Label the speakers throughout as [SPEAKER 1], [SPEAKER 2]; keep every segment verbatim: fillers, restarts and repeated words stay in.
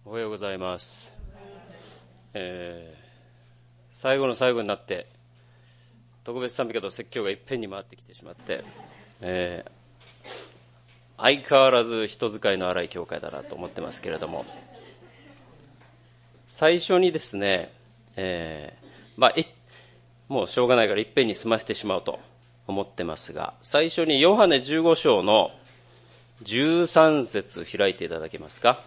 [SPEAKER 1] おはようございます。えー、最後の最後になって特別賛美歌と説教がいっぺんに回ってきてしまって、えー、相変わらず人使いの荒い教会だなと思ってますけれども、最初にですね、えー、まあいもうしょうがないからいっぺんに済ませてしまおうと思ってますが、最初にヨハネじゅうご章のじゅうさん節開いていただけますか。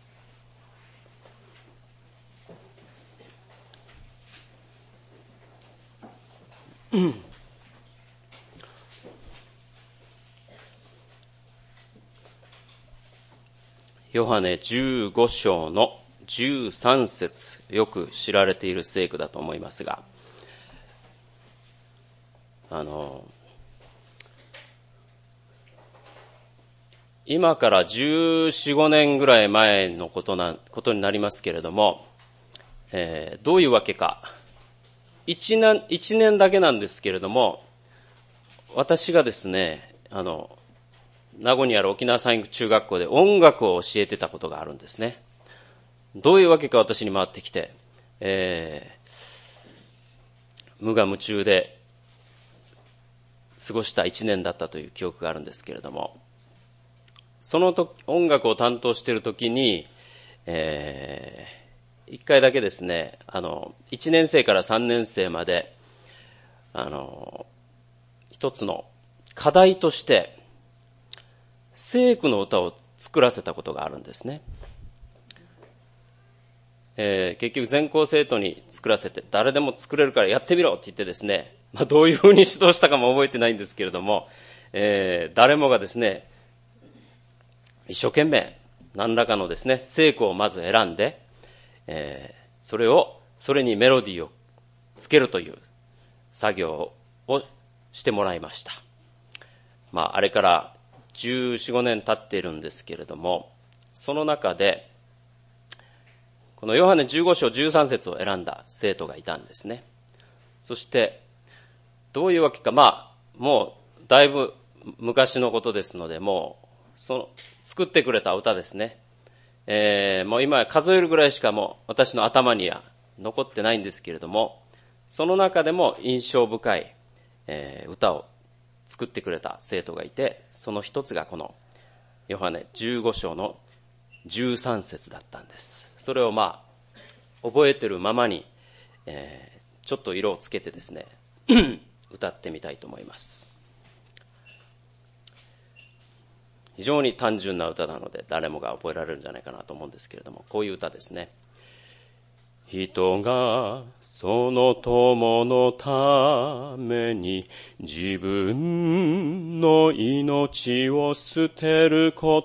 [SPEAKER 1] ヨハネじゅうご章のじゅうさん節、よく知られている聖句だと思いますが、あの今からじゅうよん、ごねんぐらい前のことな、ことになりますけれども、えー、どういうわけか、一年、一年だけなんですけれども、私がですね、あの、名護にある沖縄山岳中学校で音楽を教えてたことがあるんですね。どういうわけか私に回ってきて、えー、無我夢中で過ごした一年だったという記憶があるんですけれども、その時音楽を担当しているときに、えー、一回だけですね、あのいちねん生からさんねん生まであの一つの課題として聖句の歌を作らせたことがあるんですね。えー、結局全校生徒に作らせて、誰でも作れるからやってみろって言ってですね、まあ、どういうふうに指導したかも覚えてないんですけれども、えー、誰もがですね、一生懸命何らかのですね、聖句をまず選んで、えー、それを、それにメロディーをつけるという作業をしてもらいました。まあ、あれからじゅうよん、ごねん経っているんですけれども、その中で、このヨハネじゅうご章じゅうさん節を選んだ生徒がいたんですね。そして、どういうわけか、まあ、もうだいぶ昔のことですので、もう、その、作ってくれた歌ですね。えー、もう今数えるぐらいしかもう私の頭には残ってないんですけれども、その中でも印象深い、えー、歌を作ってくれた生徒がいて、その一つがこのヨハネじゅうご章のじゅうさん節だったんです。それをまあ覚えてるままに、えー、ちょっと色をつけてですね歌ってみたいと思います。非常に単純な歌なので誰もが覚えられるんじゃないかなと思うんですけれども、こういう歌ですね。人がその友のために自分の命を捨てること、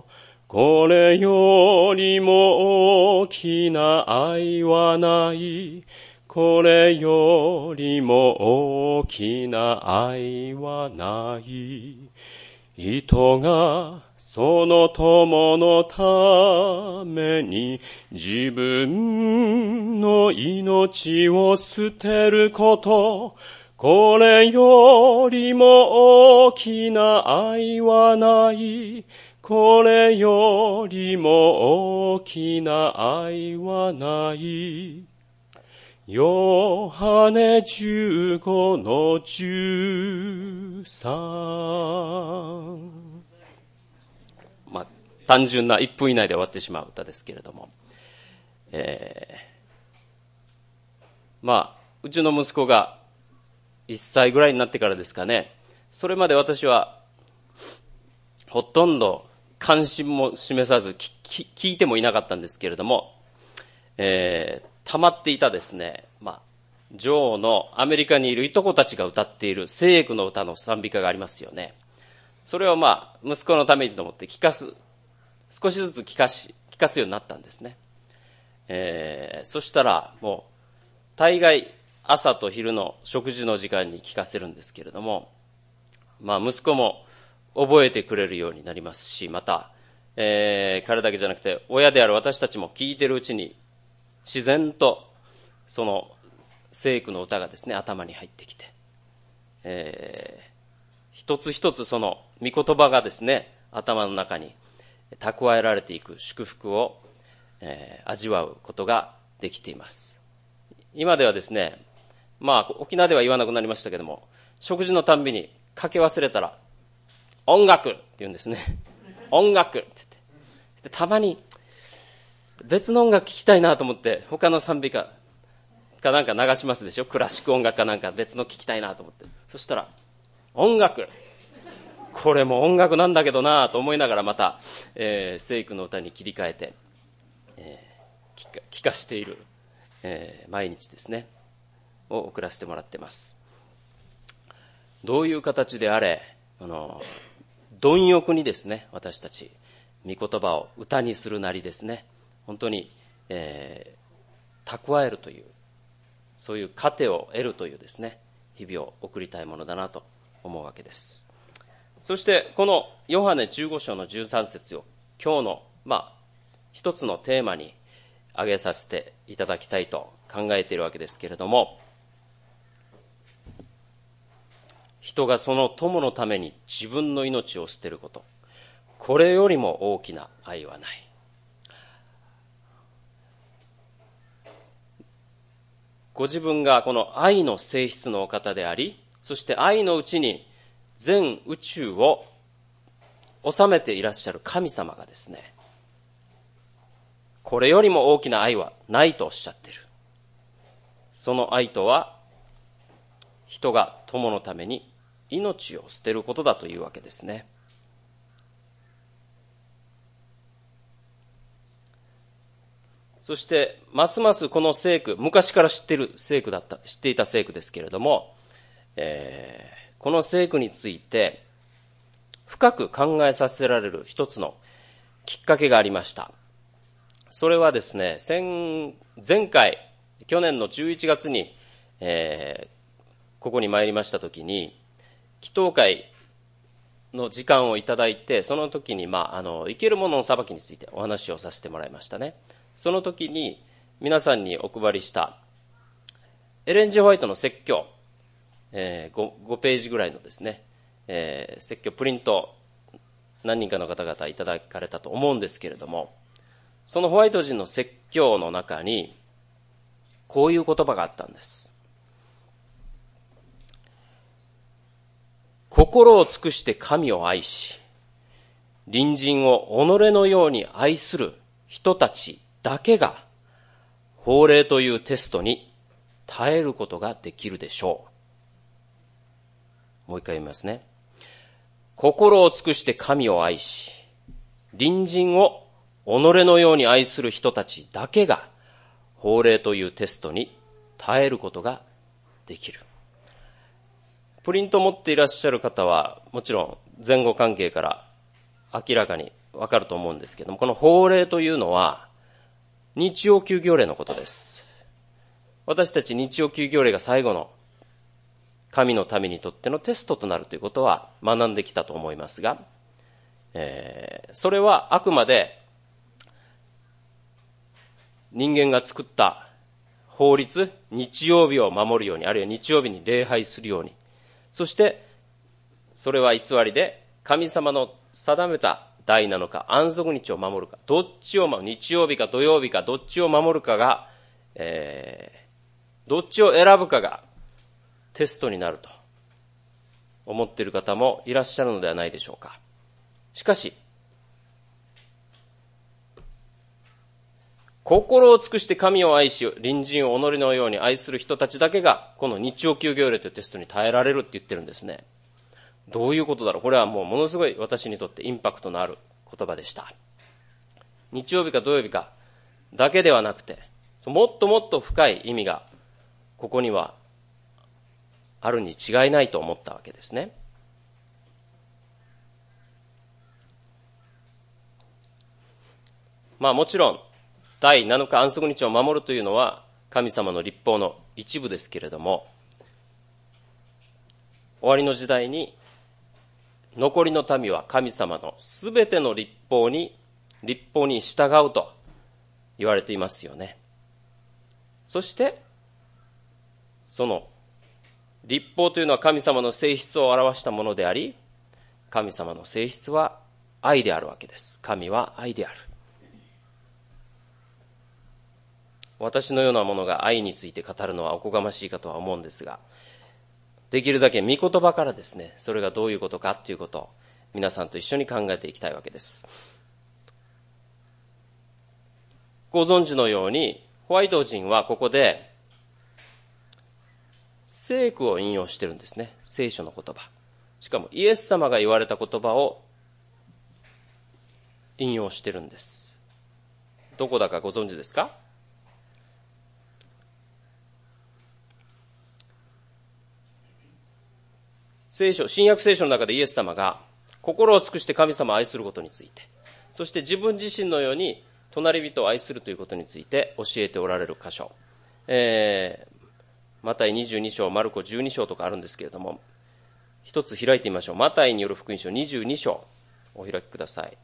[SPEAKER 1] これよりも大きな愛はない。これよりも大きな愛はない。人がその友のために自分の命を捨てること、これよりも大きな愛はない。これよりも大きな愛はない。ヨハネじゅうごのじゅうさん。まあ、単純ないっぷん以内で終わってしまう歌ですけれども、えー、まあ、うちの息子がいっさいぐらいになってからですかね、それまで私はほとんど関心も示さず聞いてもいなかったんですけれども、えー溜まっていたですね、まあ、女王のアメリカにいるいとこたちが歌っている聖句の歌の賛美歌がありますよね。それをまあ、息子のためにと思って聞かす、少しずつ聞かし、聞かすようになったんですね。えー、そしたらもう、大概朝と昼の食事の時間に聞かせるんですけれども、まあ、息子も覚えてくれるようになりますし、また、えー、彼だけじゃなくて、親である私たちも聞いてるうちに、自然とその聖句の歌がですね頭に入ってきて、えー、一つ一つその御言葉がですね頭の中に蓄えられていく祝福を、 えー、味わうことができています。今ではですね、まあ沖縄では言わなくなりましたけども、食事のたんびにかけ忘れたら音楽って言うんですね。音楽って言って。でたまに別の音楽聴きたいなと思って他の賛美歌かなんか流しますでしょ。クラシック音楽かなんか別の聴きたいなと思って。そしたら音楽。これも音楽なんだけどなと思いながらまた、えー、聖句の歌に切り替えて、えー、聞か、聞かしている、えー、毎日ですねを送らせてもらってます。どういう形であれ、あの貪欲にですね、私たち御言葉を歌にするなりですね、本当に、えー、蓄えるという、そういう糧を得るというですね、日々を送りたいものだなと思うわけです。そしてこのヨハネじゅうご章のじゅうさん節を今日のまあ一つのテーマに挙げさせていただきたいと考えているわけですけれども、人がその友のために自分の命を捨てること、これよりも大きな愛はない。ご自分がこの愛の性質のお方であり、そして愛のうちに全宇宙を治めていらっしゃる神様がですね、これよりも大きな愛はないとおっしゃっている。その愛とは、人が友のために命を捨てることだというわけですね。そして、ますますこの聖句、昔から知っている聖句だった、知っていた聖句ですけれども、えー、この聖句について、深く考えさせられる一つのきっかけがありました。それはですね、前, 前回、去年のじゅういちがつに、えー、ここに参りましたときに、祈祷会の時間をいただいて、その時に、まあ、あの、生けるものの裁きについてお話をさせてもらいましたね。その時に皆さんにお配りしたエレン・ジェ・ホワイトの説教、えー、5, 5ページぐらいのですね、えー、説教プリント何人かの方々いただかれたと思うんですけれども、そのホワイト人の説教の中にこういう言葉があったんです。心を尽くして神を愛し、隣人を己のように愛する人たちだけが法令というテストに耐えることができるでしょう。もう一回言いますね。心を尽くして神を愛し、隣人を己のように愛する人たちだけが法令というテストに耐えることができる。プリントを持っていらっしゃる方はもちろん前後関係から明らかにわかると思うんですけども、この法令というのは日曜休業令のことです。私たち日曜休業令が最後の神の民にとってのテストとなるということは学んできたと思いますが、えー、それはあくまで人間が作った法律、日曜日を守るように、あるいは日曜日に礼拝するように、そしてそれは偽りで神様の定めた代なのか安息日を守るか、どっちを守る、日曜日か土曜日かどっちを守るかが、えー、どっちを選ぶかがテストになると思っている方もいらっしゃるのではないでしょうか。しかし、心を尽くして神を愛し、隣人を己のように愛する人たちだけがこの日曜休業令というテストに耐えられるって言ってるんですね。どういうことだろう。これはもうものすごい私にとってインパクトのある言葉でした。日曜日か土曜日かだけではなくて、もっともっと深い意味がここにはあるに違いないと思ったわけですね。まあもちろん第なのか安息日を守るというのは神様の律法の一部ですけれども、終わりの時代に残りの民は神様のすべての律法に律法に従うと言われていますよね。そしてその律法というのは神様の性質を表したものであり、神様の性質は愛であるわけです。神は愛である。 私のようなものが愛について語るのはおこがましいかとは思うんですが、できるだけ御言葉からですね、それがどういうことかということを皆さんと一緒に考えていきたいわけです。ご存知のように、ホワイト人はここで聖句を引用してるんですね。聖書の言葉。しかもイエス様が言われた言葉を引用してるんです。どこだかご存知ですか？聖書、新約聖書の中でイエス様が心を尽くして神様を愛することについて、そして自分自身のように隣人を愛するということについて教えておられる箇所、えー、マタイにじゅうに章、マルコじゅうに章とかあるんですけれども、一つ開いてみましょう。マタイによる福音書にじゅうに章、お開きください。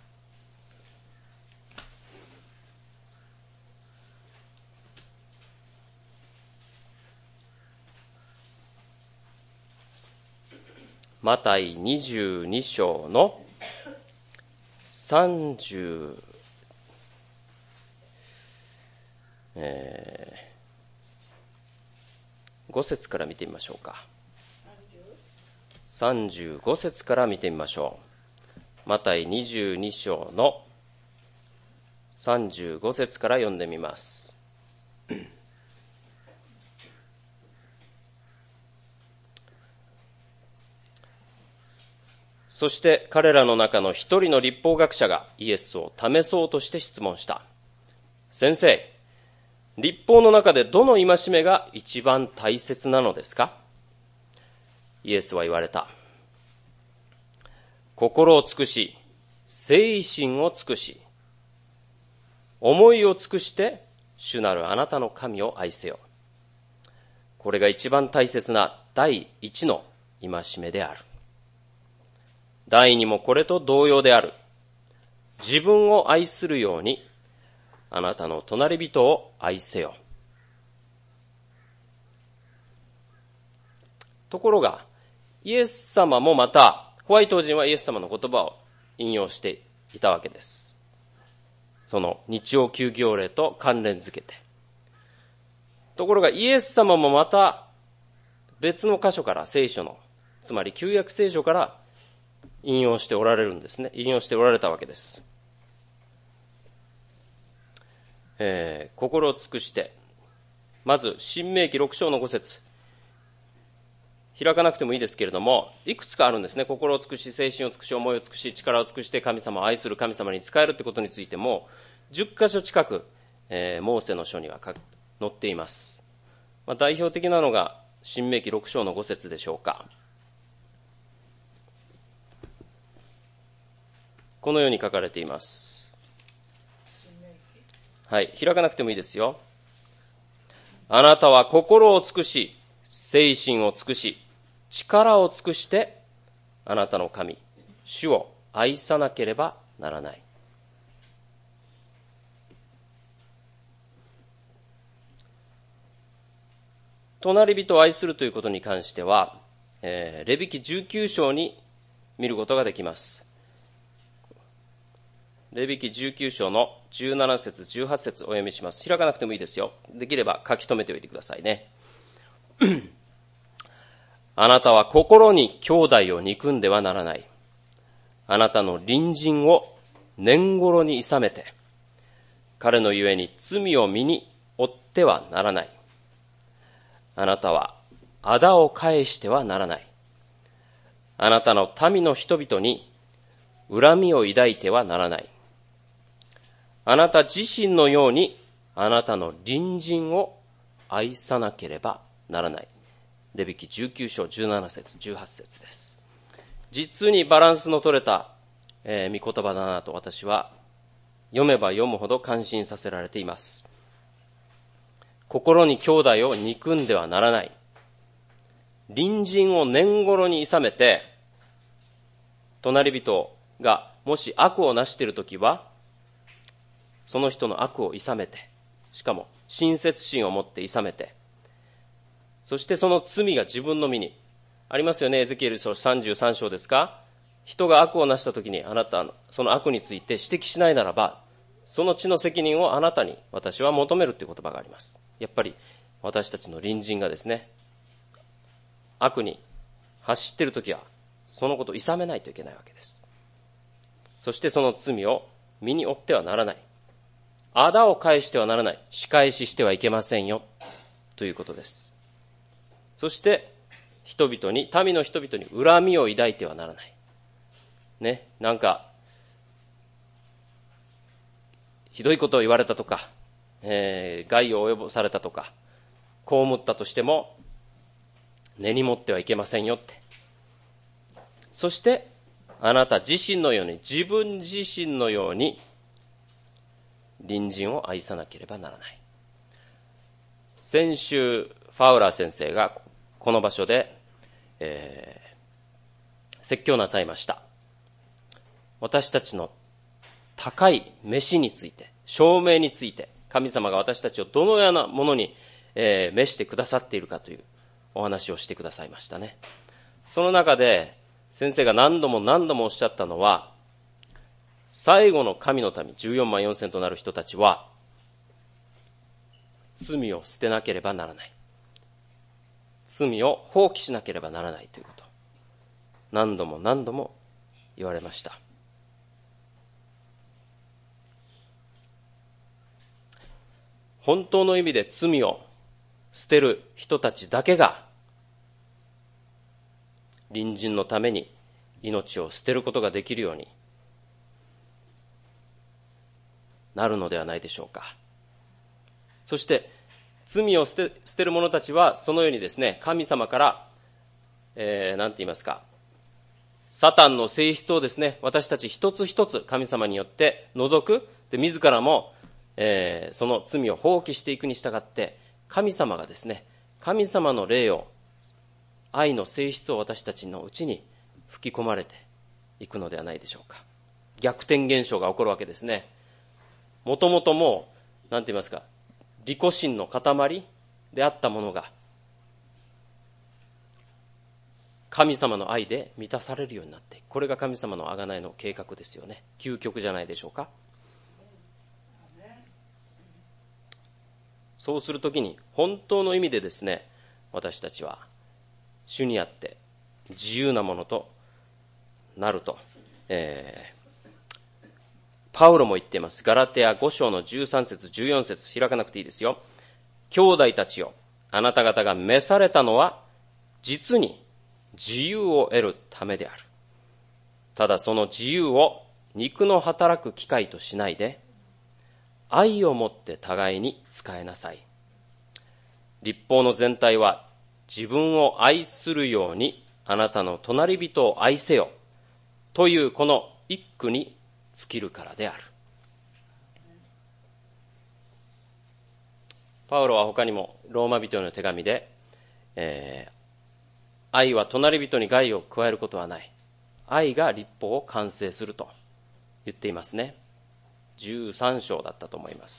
[SPEAKER 1] マタイにじゅうに章のさんじゅう、えー、ご節から見てみましょうか。さんじゅうご節から見てみましょう。マタイにじゅうに章のさんじゅうご節から読んでみます。そして彼らの中の一人の律法学者がイエスを試そうとして質問した。先生、律法の中でどの戒めが一番大切なのですか？イエスは言われた。心を尽くし、誠心を尽くし、思いを尽くして主なるあなたの神を愛せよ。これが一番大切な第一の戒めである。第二もこれと同様である。自分を愛するように、あなたの隣人を愛せよ。ところが、イエス様もまた、ホワイト人はイエス様の言葉を引用していたわけです。その日曜休業令と関連づけて。ところがイエス様もまた別の箇所から聖書の、つまり旧約聖書から引用しておられるんですね。引用しておられたわけです。えー、心を尽くして、まず申命記ろく章のご節、開かなくてもいいですけれども、いくつかあるんですね。心を尽くし、精神を尽くし、思いを尽くし、力を尽くして神様を愛する、神様に仕えるということについてもじゅっ箇所近く、えー、モーセの書には載っています。まあ、代表的なのが申命記ろく章のご節でしょうか。このように書かれています。はい、開かなくてもいいですよ。あなたは心を尽くし、精神を尽くし、力を尽くしてあなたの神、主を愛さなければならない。隣人を愛するということに関しては、えー、レビ記じゅうきゅう章に見ることができます。レビ記じゅうきゅう章のじゅうなな節、じゅうはち節お読みします。開かなくてもいいですよ。できれば書き留めておいてくださいね。あなたは心に兄弟を憎んではならない。あなたの隣人を年頃に諌めて、彼のゆえに罪を身に負ってはならない。あなたは仇を返してはならない。あなたの民の人々に恨みを抱いてはならない。あなた自身のようにあなたの隣人を愛さなければならない。レビ記じゅうきゅう章じゅうなな節、じゅうはち節です。実にバランスの取れた、えー、御言葉だなと私は読めば読むほど感心させられています。心に兄弟を憎んではならない。隣人を年頃に諌めて、隣人がもし悪をなしているときは、その人の悪を諌めて、しかも親切心を持って諌めて、そしてその罪が自分の身に、ありますよね、エゼキエル書さんじゅうさん章ですか？人が悪をなしたときに、あなたのその悪について指摘しないならば、 その地の責任をあなたに私は求めるという言葉があります。やっぱり私たちの隣人がですね、悪に走っているときはそのことを諌めないといけないわけです。そしてその罪を身に負ってはならない。仇を返してはならない。仕返ししてはいけませんよということです。そして人々に、民の人々に恨みを抱いてはならない。ね、なんかひどいことを言われたとか、えー、害を及ぼされたとか、被ったとしても根に持ってはいけませんよって。そしてあなた自身のように、自分自身のように隣人を愛さなければならない。先週ファウラー先生がこの場所で、えー、説教なさいました。私たちの高い召しについて、証明について、神様が私たちをどのようなものに、えー、召してくださっているかというお話をしてくださいましたね。その中で先生が何度も何度もおっしゃったのは、最後の神の民じゅうよんまんよんせんとなる人たちは罪を捨てなければならない。罪を放棄しなければならないということ、何度も何度も言われました。本当の意味で罪を捨てる人たちだけが隣人のために命を捨てることができるようになるのではないでしょうか。そして罪を捨て、捨てる者たちはそのようにですね、神様から、えー、なんて言いますか、サタンの性質をですね、私たち一つ一つ神様によって除く。で、自らもえー、その罪を放棄していくに従って、神様がですね、神様の霊を、愛の性質を私たちのうちに吹き込まれていくのではないでしょうか。逆転現象が起こるわけですね。もともともう、なんて言いますか、利己心の塊であったものが、神様の愛で満たされるようになっていく。これが神様の贖いの計画ですよね。究極じゃないでしょうか。そうするときに本当の意味でですね、私たちは主にあって自由なものとなると、えー、パウロも言っています。ガラテヤご章のじゅうさん節じゅうよん節、開かなくていいですよ。兄弟たちよ、あなた方が召されたのは実に自由を得るためである。ただその自由を肉の働く機会としないで、愛をもって互いに仕えなさい。律法の全体は自分を愛するようにあなたの隣人を愛せよというこの一句に尽きるからである。パウロは他にもローマ人への手紙で、えー、愛は隣人に害を加えることはない。愛が律法を完成すると言っていますね。じゅうさん章だったと思います。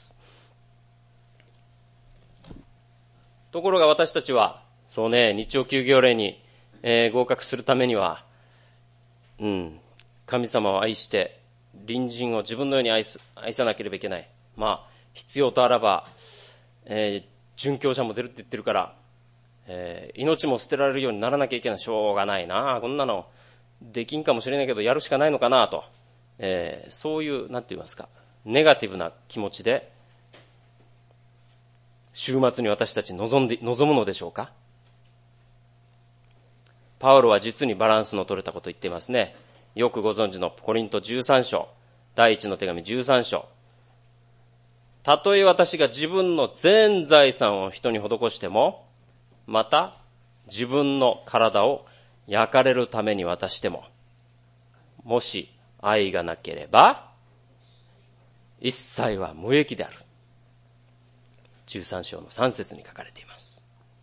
[SPEAKER 1] ところが私たちは、そうね、日曜休業令に、えー、合格するためには、うん、神様を愛して、隣人を自分のように愛す、愛さなければいけない。まあ、必要とあらば、えー、殉教者も出るって言ってるから、えー、命も捨てられるようにならなきゃいけない。しょうがないな。こんなの、できんかもしれないけど、やるしかないのかなと。えー、そういう、なんて言いますか。ネガティブな気持ちで週末に私たち望んで望むのでしょうか。パウロは実にバランスの取れたことを言っていますね。よくご存知のコリントじゅうさん章、第一の手紙じゅうさん章。たとえ私が自分の全財産を人に施しても、また自分の体を焼かれるために渡しても、もし愛がなければ一切は無益である。じゅうさん章のさん節に書かれています。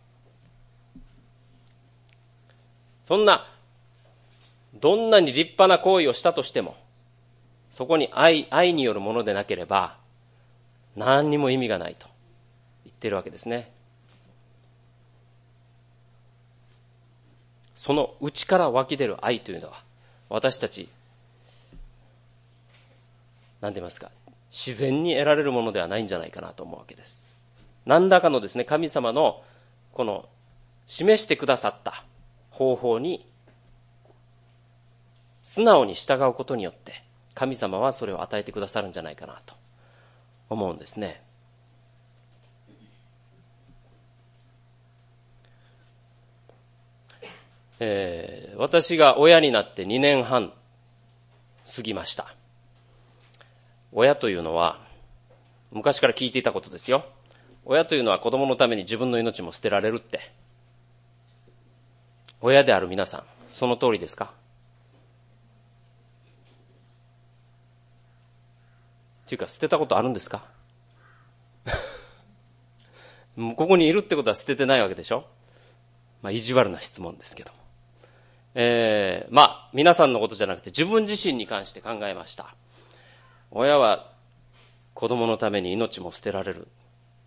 [SPEAKER 1] そんなどんなに立派な行為をしたとしても、そこに愛、愛によるものでなければ何にも意味がないと言っているわけですね。その内から湧き出る愛というのは、私たちなんて言いますか、 自然に得られるものではないんじゃないかなと思うわけです。何らかのですね、神様のこの示してくださった方法に素直に従うことによって神様はそれを与えてくださるんじゃないかなと思うんですね。えー、私が親になってにねんはん過ぎました。親というのは昔から聞いていたことですよ。親というのは子供のために自分の命も捨てられるって。親である皆さん、その通りですか？っていうか捨てたことあるんですか？もうここにいるってことは捨ててないわけでしょ？まあ意地悪な質問ですけども。えー、まあ皆さんのことじゃなくて自分自身に関して考えました。親は子供のために命も捨てられる。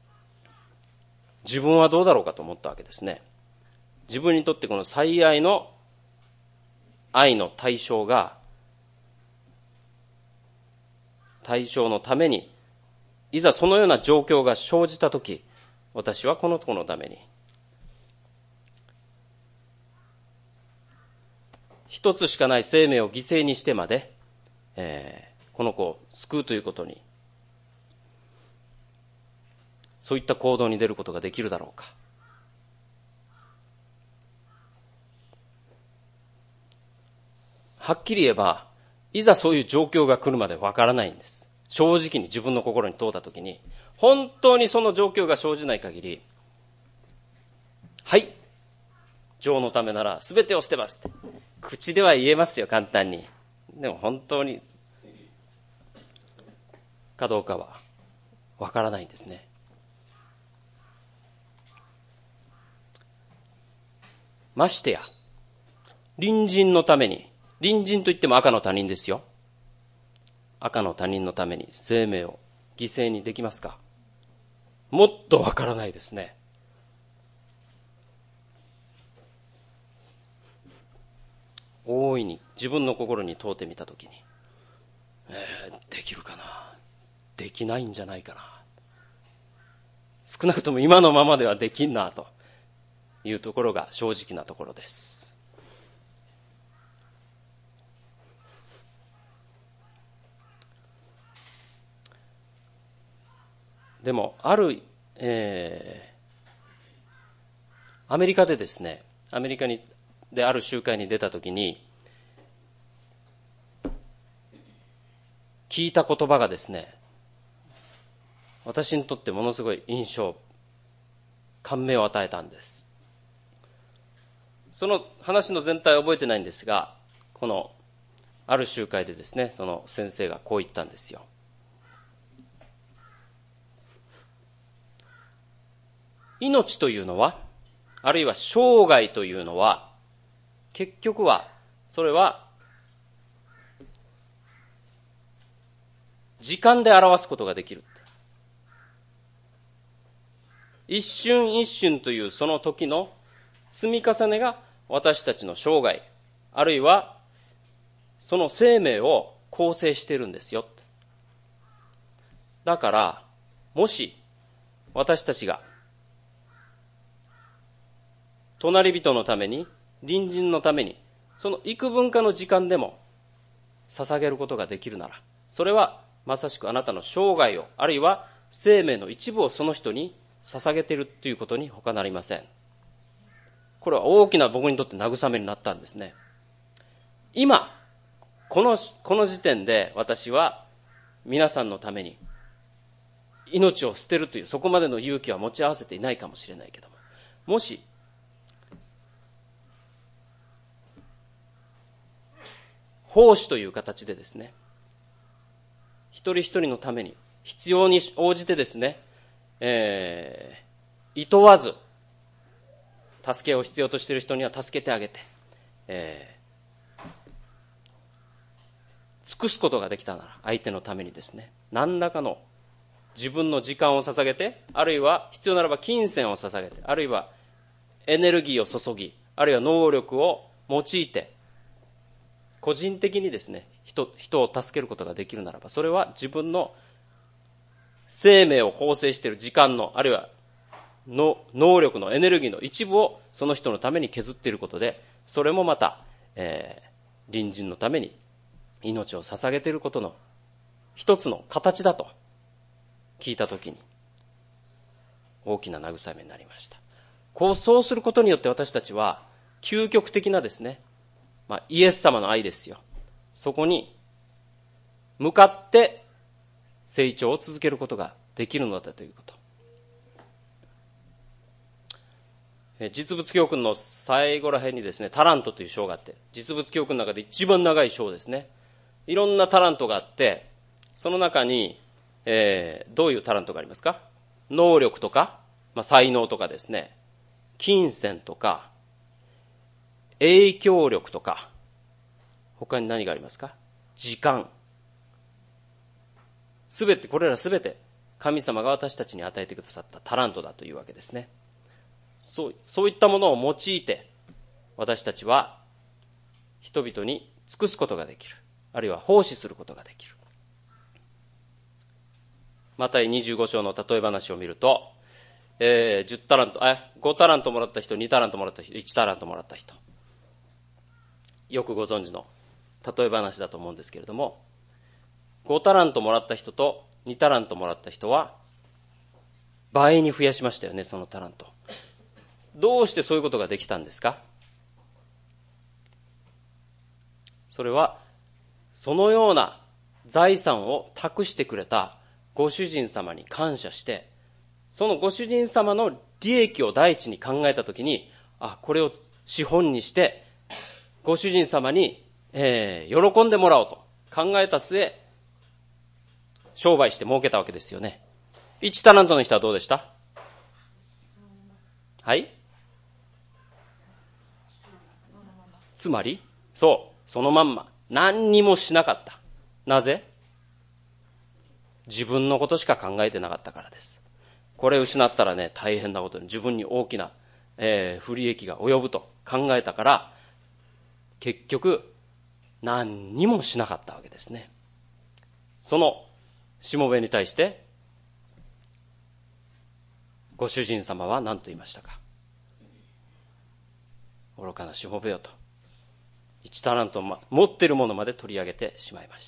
[SPEAKER 1] 自分はどうだろうかと思ったわけですね。自分にとってこの最愛の愛の対象が、対象のために、いざそのような状況が生じたとき、私はこの子のために、一つしかない生命を犠牲にしてまで、えー、この子を救うということに、そういった行動に出ることができるだろうか。はっきり言えば、いざそういう状況が来るまでわからないんです。正直に自分の心に問うたときに、本当にその状況が生じない限り、はい、情のためなら全てを捨てますって。口では言えますよ、簡単に。でも本当に、かどうかはわからないんですね。ましてや、隣人のために、隣人といっても赤の他人ですよ。赤の他人のために生命を犠牲にできますか？もっとわからないですね。大いに自分の心に問うてみたときに、えー、できるかな？できないんじゃないかな。少なくとも今のままではできんなというところが正直なところです。でも、ある、えー、アメリカでですね、アメリカにである集会に出たときに、聞いた言葉がですね、私にとってものすごい印象、感銘を与えたんです。その話の全体は覚えてないんですが、このある集会でですね、その先生がこう言ったんですよ。命というのは、あるいは生涯というのは、結局は、それは、時間で表すことができる。一瞬一瞬というその時の積み重ねが私たちの生涯、あるいはその生命を構成しているんですよ。だから、もし私たちが隣人のために、隣人のために、その幾分かの時間でも捧げることができるなら、それはまさしくあなたの生涯を、あるいは生命の一部をその人に捧げているということに他なりません。これは大きな僕にとって慰めになったんですね。今、この、この時点で私は皆さんのために命を捨てるというそこまでの勇気は持ち合わせていないかもしれないけども、もし奉仕という形でですね、一人一人のために必要に応じてですね、えー、厭わず助けを必要としている人には助けてあげて、えー、尽くすことができたなら相手のためにですね、何らかの自分の時間を捧げて、あるいは必要ならば金銭を捧げて、あるいはエネルギーを注ぎ、あるいは能力を用いて個人的にですね、人、人を助けることができるならば、それは自分の生命を構成している時間の、あるいはの能力のエネルギーの一部をその人のために削っていることで、それもまた、えー、隣人のために命を捧げていることの一つの形だと聞いたときに、大きな慰めになりました。こう、そうすることによって私たちは、究極的なですね、まあ、イエス様の愛ですよ。そこに向かって成長を続けることができるのだということ。実物教訓の最後ら辺にですね、タラントという章があって、実物教訓の中で一番長い章ですね。いろんなタラントがあって、その中に、えー、どういうタラントがありますか？能力とか、まあ、才能とかですね、金銭とか、影響力とか、他に何がありますか？時間。すべて、これらすべて神様が私たちに与えてくださったタラントだというわけですね。そう、そういったものを用いて、私たちは人々に尽くすことができる。あるいは奉仕することができる。マタイにじゅうご章の例え話を見ると、えー、じゅうタラント、あ、ごタラントもらった人、にタラントもらった人、いちタラントもらった人。よくご存知の例え話だと思うんですけれども、ごタラントもらった人とにタラントもらった人は、倍に増やしましたよね、そのタラント。どうしてそういうことができたんですか？それは、そのような財産を託してくれたご主人様に感謝して、そのご主人様の利益を第一に考えたときに、あ、これを資本にして、ご主人様に、えー、喜んでもらおうと考えた末、商売して儲けたわけですよね。いちタラントの人はどうでした？はい？つまり、そう、そのまんま、何にもしなかった。なぜ？自分のことしか考えてなかったからです。これ失ったらね、大変なことに、自分に大きな、えー、不利益が及ぶと考えたから、結局、何にもしなかったわけですね。その、しもべに対して、ご主人様は何と言いましたか？愚かなしもべよと。いちタラント持っているものまで取り上げてしまいました。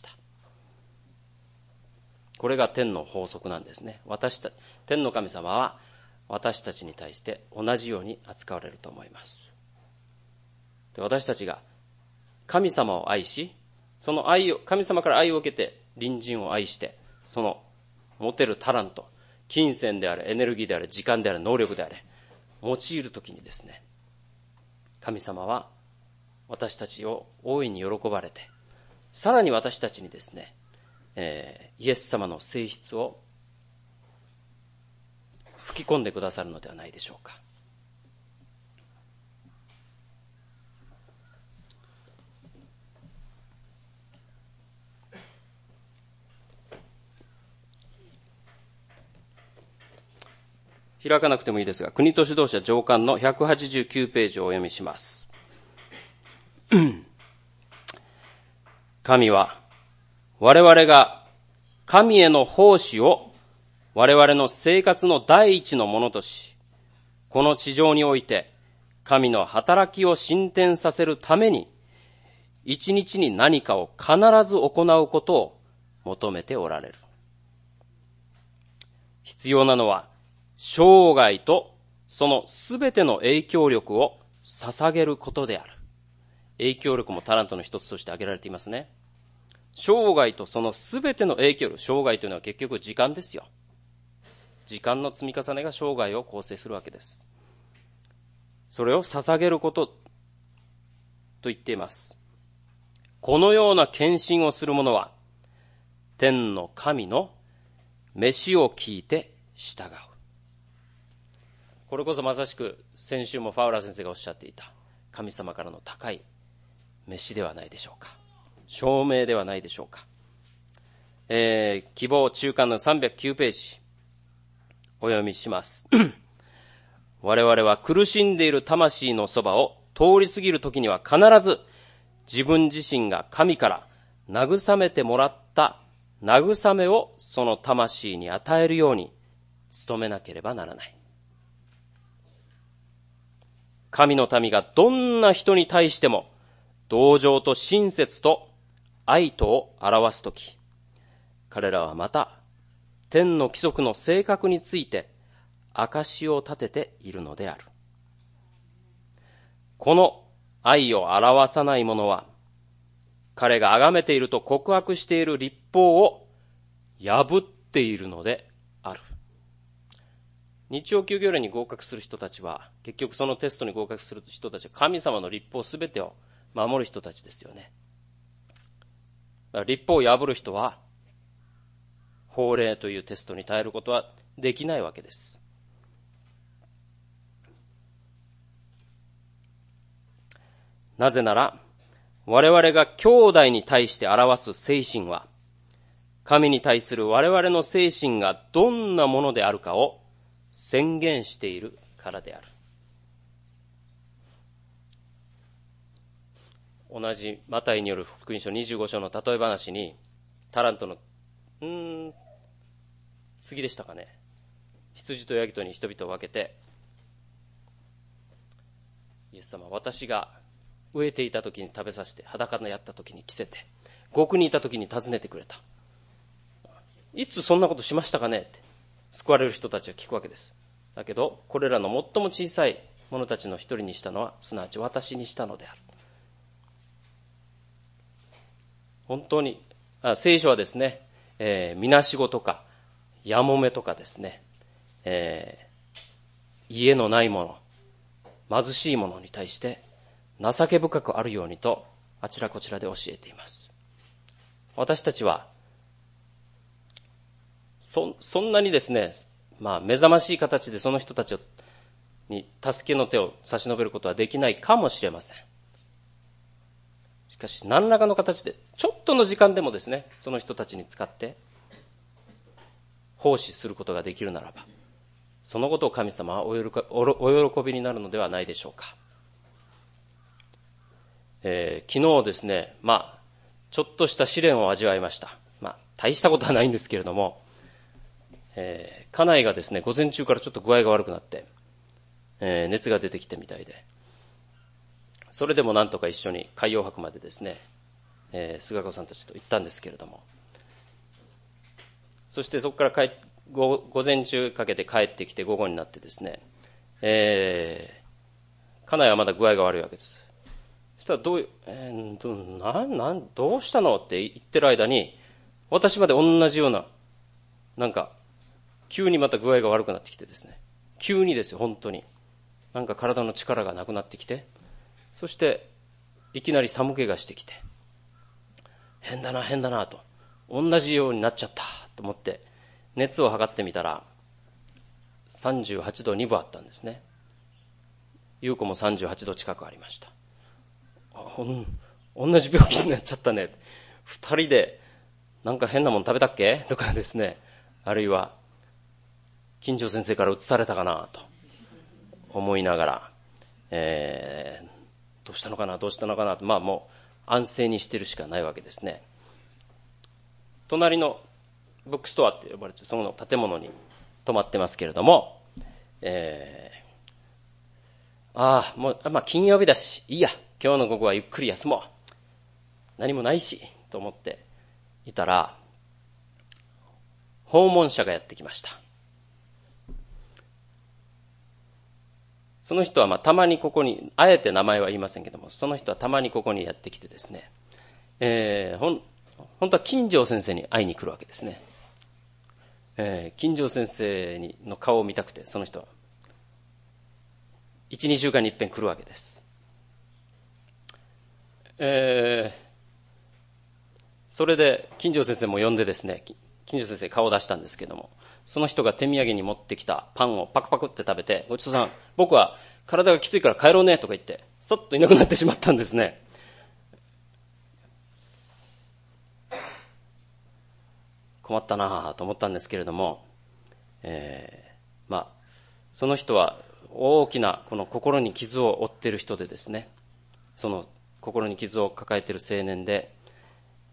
[SPEAKER 1] これが天の法則なんですね。私た天の神様は私たちに対して同じように扱われると思います。で、私たちが神様を愛し、その愛を、神様から愛を受けて隣人を愛して、その持てるタラント、金銭であれ、エネルギーであれ、時間であれ、能力であれ、用いるときにですね、神様は私たちを大いに喜ばれて、さらに私たちにですね、えー、イエス様の性質を吹き込んでくださるのではないでしょうか。開かなくてもいいですが、国と指導者上巻のひゃくはちじゅうきゅうページをお読みします。神は我々が神への奉仕を我々の生活の第一のものとし、この地上において神の働きを進展させるために、一日に何かを必ず行うことを求めておられる。必要なのは、生涯とそのすべての影響力を捧げることである。影響力もタラントの一つとして挙げられていますね。生涯とそのすべての影響力、生涯というのは結局時間ですよ。時間の積み重ねが生涯を構成するわけです。それを捧げることと言っています。このような献身をする者は、天の神の召しを聞いて従う。これこそまさしく先週もファウラー先生がおっしゃっていた神様からの高い召しではないでしょうか。証明ではないでしょうか。えー、希望中間のさんびゃくきゅうページお読みします。我々は苦しんでいる魂のそばを通り過ぎるときには必ず自分自身が神から慰めてもらった慰めをその魂に与えるように努めなければならない。神の民がどんな人に対しても同情と親切と愛とを表すとき、彼らはまた天の規則の性格について証を立てているのである。この愛を表さない者は、彼が崇めていると告白している律法を破っているのである。日曜休業令に合格する人たちは、結局そのテストに合格する人たちは神様の律法すべてを守る人たちですよね。律法を破る人は、法令というテストに耐えることはできないわけです。なぜなら、我々が兄弟に対して表す精神は、神に対する我々の精神がどんなものであるかを宣言しているからである。同じマタイによる福音書にじゅうご章の例え話に、タラントの、うーん、次でしたかね。羊とヤギとに人々を分けて、イエス様、私が飢えていた時に食べさせて、裸にやった時に着せて、獄にいた時に尋ねてくれた。いつそんなことしましたかねって、救われる人たちは聞くわけです。だけど、これらの最も小さい者たちの一人にしたのは、すなわち私にしたのである。本当に、あ聖書はですね、えー、みなしごとか、やもめとかですね、えー、家のない者、貧しい者に対して情け深くあるようにとあちらこちらで教えています。私たちはそ、そんなにですね、まあ目覚ましい形でその人たちに助けの手を差し伸べることはできないかもしれません。しかし何らかの形でちょっとの時間でもですね、その人たちに使って奉仕することができるならば、そのことを神様はお喜びになるのではないでしょうか。えー、昨日ですね、まあ、ちょっとした試練を味わいました。まあ、大したことはないんですけれども、えー、家内がですね、午前中からちょっと具合が悪くなって、えー、熱が出てきてみたいで、それでもなんとか一緒に海洋博までですね、えー、菅子さんたちと行ったんですけれども、そしてそこから帰午前中かけて帰ってきて午後になってですね、えー、家内はまだ具合が悪いわけです。そしたらどう、えー、どななんどうしたのって言ってる間に、私まで同じような、なんか急にまた具合が悪くなってきてですね、急にですよ、本当になんか体の力がなくなってきて、そしていきなり寒気がしてきて、変だな変だなと、同じようになっちゃったと思って熱を測ってみたらさんじゅうはちどにぶあったんですね。優子もさんじゅうはちど近くありました。同じ病気になっちゃったね。二人でなんか変なもの食べたっけとかですね、あるいは金城先生から移されたかなと思いながら、えー、どうしたのかなどうしたのかなと、まあもう安静にしてるしかないわけですね。隣のブックストアって呼ばれているその建物に泊まってますけれども、えー、ああもう、まあ、金曜日だしいいや、今日の午後はゆっくり休もう、何もないしと思っていたら、訪問者がやってきました。その人はまあたまにここに、あえて名前は言いませんけども、その人はたまにここにやってきてですね、えー、ほん本当は金城先生に会いに来るわけですね。えー、金城先生にの顔を見たくて、その人は一、二週間に一遍来るわけです。えー、それで金城先生も呼んでですね、金城先生顔を出したんですけども、その人が手土産に持ってきたパンをパクパクって食べて、ごちそうさん、僕は体がきついから帰ろうねとか言って、そっといなくなってしまったんですね。困ったなぁと思ったんですけれども、えー、まあその人は大きなこの心に傷を負っている人でですね、その心に傷を抱えている青年で、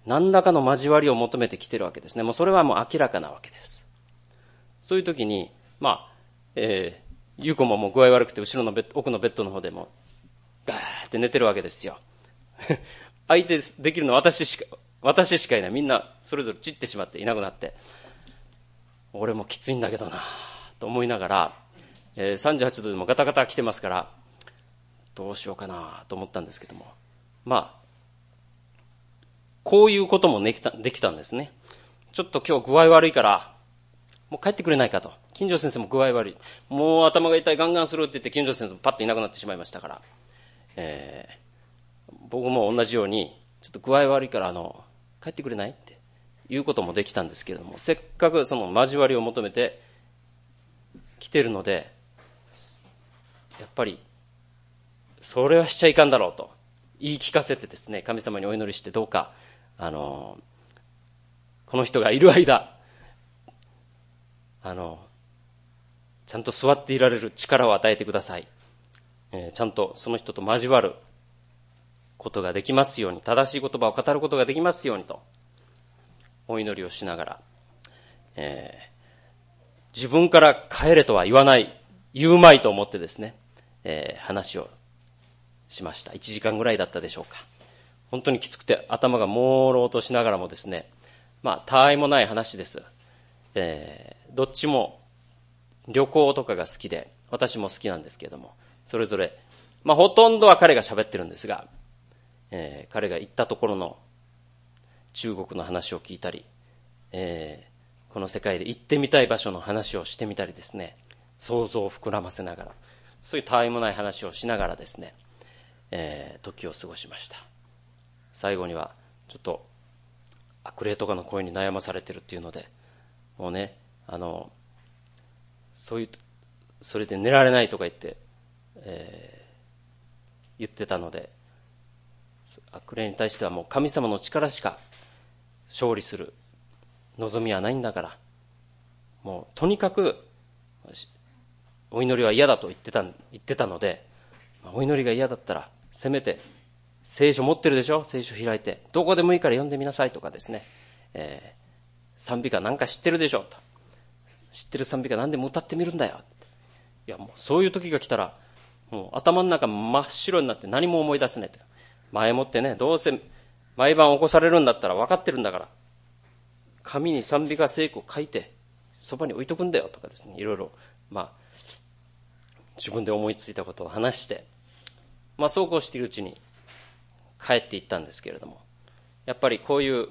[SPEAKER 1] 何らかの交わりを求めてきてるわけですね。もうそれはもう明らかなわけです。そういう時に、まあ、えー、ゆうこももう具合悪くて後ろのベッド、奥のベッドの方でもガーって寝てるわけですよ。相手できるのは私しか、私しかいない。みんなそれぞれ散ってしまっていなくなって、俺もきついんだけどなと思いながら、えー、さんじゅうはちどでもガタガタ来てますから、どうしようかなと思ったんですけども、まあ、こういうこともできた、できたんですね。ちょっと今日具合悪いから、もう帰ってくれないかと。金城先生も具合悪い。もう頭が痛い、ガンガンするって言って金城先生もパッといなくなってしまいましたから、えー、僕も同じように、ちょっと具合悪いから、あの、帰ってくれないっていうこともできたんですけれども、せっかくその交わりを求めて来てるので、やっぱり、それはしちゃいかんだろうと言い聞かせてですね、神様にお祈りしてどうか、あの、この人がいる間、あの、ちゃんと座っていられる力を与えてください。えー、ちゃんとその人と交わることができますように、正しい言葉を語ることができますようにと、お祈りをしながら、えー、自分から帰れとは言わない、言うまいと思ってですね、えー、話をしました。いちじかんぐらいだったでしょうか。本当にきつくて頭が朦朧としながらもですね、まあ、他愛もない話です。えー、どっちも旅行とかが好きで、私も好きなんですけれども、それぞれ、まあ、ほとんどは彼が喋ってるんですが、えー、彼が行ったところの中国の話を聞いたり、えー、この世界で行ってみたい場所の話をしてみたりですね、想像を膨らませながら、そういう他愛もない話をしながらですね、えー、時を過ごしました。最後にはちょっと悪霊とかの声に悩まされてるっていうので、もうね、あのそういうそれで寝られないとか言って、えー、言ってたので、悪霊に対してはもう神様の力しか勝利する望みはないんだから、もうとにかくお祈りは嫌だと言ってた言ってたので、お祈りが嫌だったらせめて聖書持ってるでしょ、聖書開いてどこでもいいから読んでみなさいとかですね、えー、賛美歌なんか知ってるでしょと、知ってる賛美歌何でも歌ってみるんだよ。いやもうそういう時が来たら、もう頭の中真っ白になって何も思い出せないと。前もってね、どうせ毎晩起こされるんだったら分かってるんだから、紙に賛美歌聖句を書いてそばに置いとくんだよとかですね、いろいろまあ自分で思いついたことを話して、まあそうこうしているうちに帰っていったんですけれども、やっぱりこういう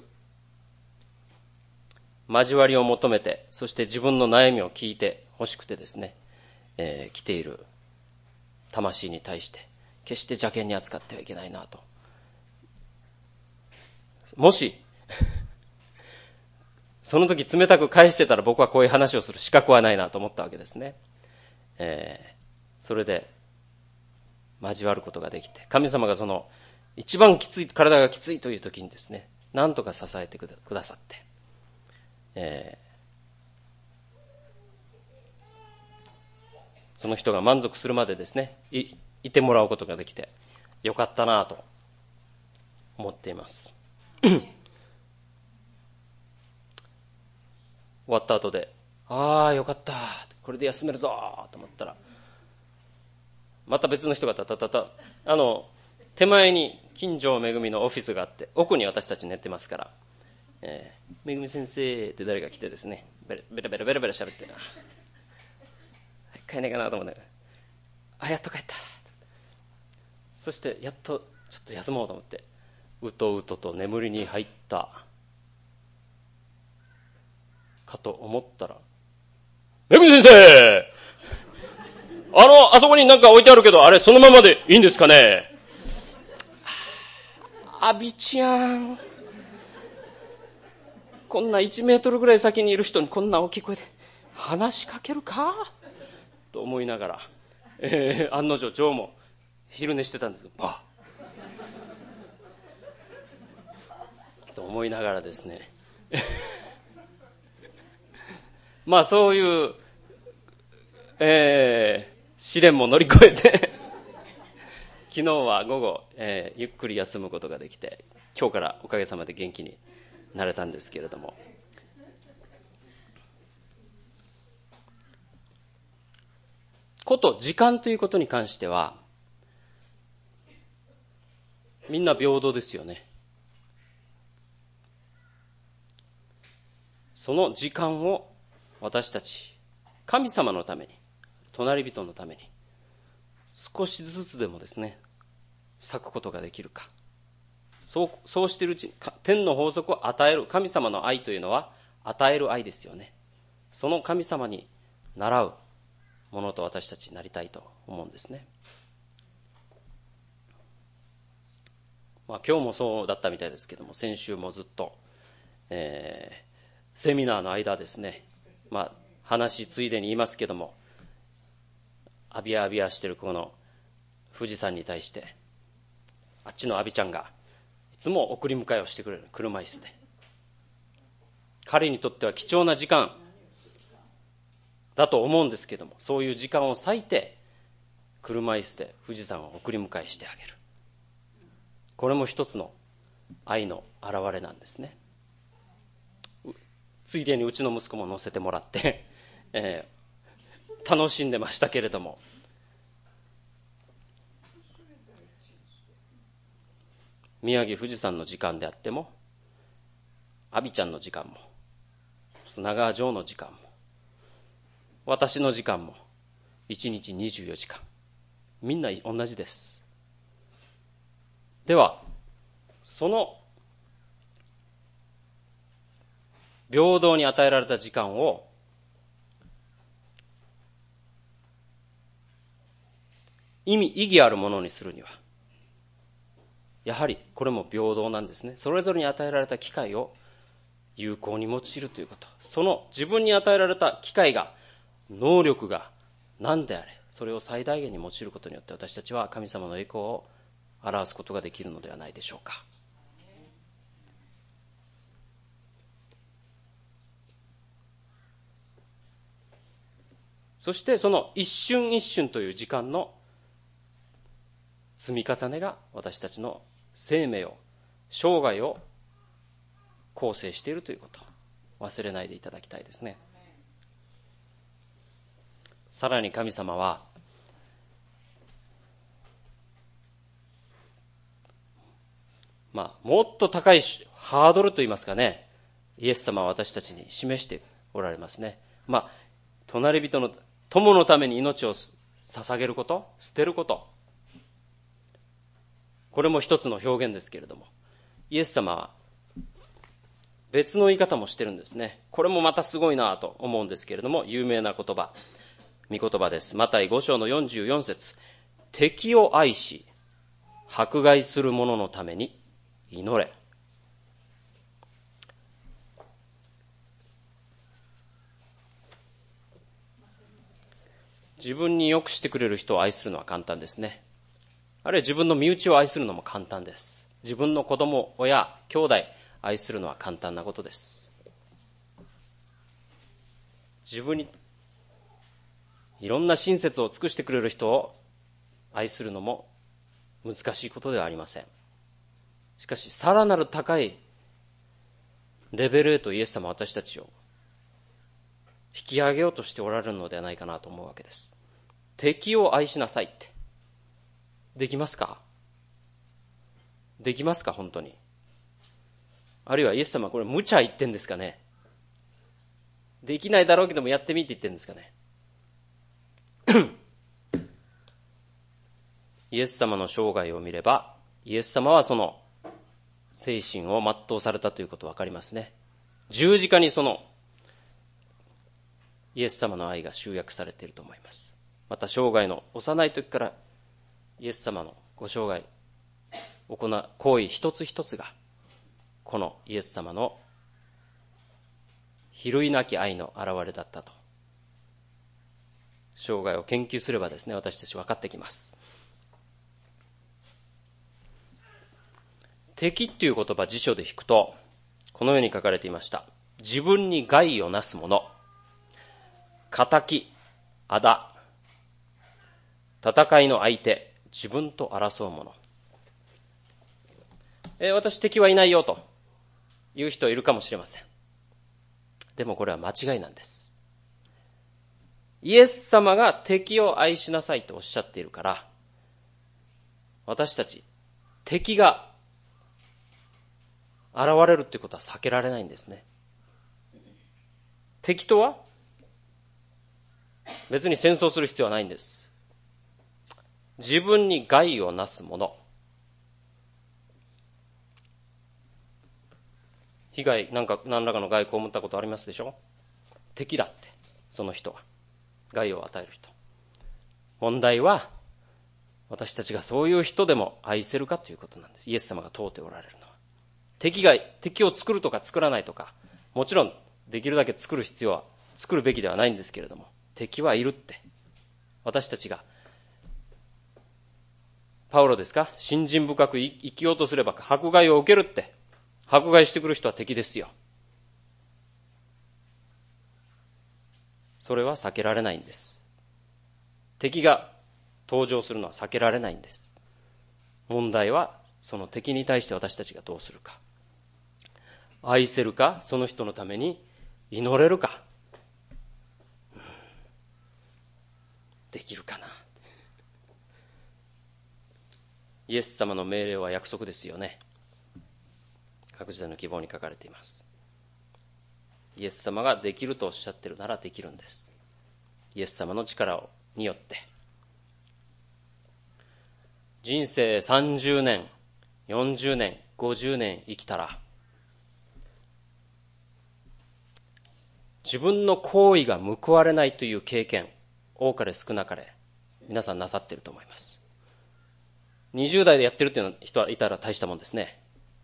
[SPEAKER 1] 交わりを求めて、そして自分の悩みを聞いて欲しくてですね、えー、来ている魂に対して決して邪険に扱ってはいけないなと。もしその時冷たく返してたら僕はこういう話をする資格はないなと思ったわけですね。えー、それで交わることができて、神様がその一番きつい、体がきついという時にですね、なんとか支えてくださって、えー、その人が満足するまでですね い, いてもらうことができてよかったなと思っています終わった後で、ああよかった、これで休めるぞと思ったら、また別の人がたたたた、あの手前に金城めぐみのオフィスがあって、奥に私たち寝てますから、えー、めぐみ先生って誰が来てですね、ベラベラベラベラベラ喋ってな、帰んねえかなと思うんだけど、あ、やっと帰った。そしてやっとちょっと休もうと思って、うとうとと眠りに入ったかと思ったら、めぐみ先生、あのあそこになんか置いてあるけど、あれそのままでいいんですかね。あびちゃん、こんないちメートルぐらい先にいる人にこんな大きい声で話しかけるかと思いながら、えー、案の定ジョーも昼寝してたんですけど、バッと思いながらですねまあそういう、えー、試練も乗り越えて昨日は午後、えー、ゆっくり休むことができて、 今日からおかげさまで元気になれたんですけれども、こと時間ということに関してはみんな平等ですよね。その時間を私たち神様のために、隣人のために少しずつでもですね割くことができるか、そうそうしているうちに天の法則を与える、神様の愛というのは与える愛ですよね。その神様に倣うものと私たちになりたいと思うんですね。まあ、今日もそうだったみたいですけども、先週もずっと、えー、セミナーの間ですね、まあ、話ついでに言いますけども、アビアアビアしてるこの富士山に対して、あっちのアビちゃんがいつも送り迎えをしてくれる、車椅子で。彼にとっては貴重な時間だと思うんですけども、そういう時間を割いて車椅子で富士山を送り迎えしてあげる。これも一つの愛の表れなんですね。ついでにうちの息子も乗せてもらって、えー、楽しんでましたけれども、宮城富士山の時間であっても、アビちゃんの時間も、砂川城の時間も、私の時間も、いちにちにじゅうよじかん、みんな同じです。では、その平等に与えられた時間を意味、意義あるものにするには、やはりこれも平等なんですね。それぞれに与えられた機会を有効に用いるということ。その自分に与えられた機会が、能力が何であれ、それを最大限に用いることによって私たちは神様の栄光を表すことができるのではないでしょうか。そしてその一瞬一瞬という時間の積み重ねが私たちの生命を、生涯を構成しているということを忘れないでいただきたいですね。さらに神様は、まあ、もっと高いハードルといいますかね、イエス様は私たちに示しておられますね。まあ、隣人の友のために命を捧げること、捨てること、これも一つの表現ですけれども、イエス様は別の言い方もしてるんですね。これもまたすごいなと思うんですけれども、有名な言葉、御言葉です。マタイご章のよんじゅうよん節、敵を愛し迫害する者のために祈れ。自分に良くしてくれる人を愛するのは簡単ですね。あるいは自分の身内を愛するのも簡単です。自分の子供、親、兄弟愛するのは簡単なことです。自分にいろんな親切を尽くしてくれる人を愛するのも難しいことではありません。しかし、さらなる高いレベルへとイエス様は私たちを引き上げようとしておられるのではないかなと思うわけです。敵を愛しなさいって。できますか？できますか本当に。あるいはイエス様はこれ無茶言ってんですかね。できないだろうけどもやってみって言ってるんですかね。イエス様の生涯を見れば、イエス様はその精神を全うされたということがわかりますね。十字架にそのイエス様の愛が集約されていると思います。また生涯の幼い時からイエス様のご生涯行う行為一つ一つがこのイエス様の比類なき愛の表れだったと、生涯を研究すればですね、私たち分かってきます。敵っていう言葉、辞書で引くとこのように書かれていました。自分に害をなす者、敵、仇、戦いの相手、自分と争う者。 えー、私敵はいないよという人いるかもしれません。でもこれは間違いなんです。イエス様が敵を愛しなさいとおっしゃっているから、私たち敵が現れるってことは避けられないんですね。敵とは別に戦争する必要はないんです。自分に害をなすもの、被害なんか何らかの害を被ったことありますでしょ。敵だって、その人は害を与える人。問題は私たちがそういう人でも愛せるかということなんです。イエス様が問うておられるのは、敵が敵を作るとか作らないとか、もちろんできるだけ作る必要は作るべきではないんですけれども、敵はいるって。私たちがパウロですか、信心深く生きようとすれば迫害を受けるって。迫害してくる人は敵ですよ。それは避けられないんです。敵が登場するのは避けられないんです。問題はその敵に対して私たちがどうするか。愛せるか、その人のために祈れるか、できるかな。イエス様の命令は約束ですよね。各時代の希望に書かれています。イエス様ができるとおっしゃってるならできるんです。イエス様の力によって。人生さんじゅうねん、よんじゅうねん、ごじゅうねん生きたら、自分の行為が報われないという経験、多かれ少なかれ皆さんなさっていると思います。にじゅう代でやってるっていう人はいたら大したもんですね。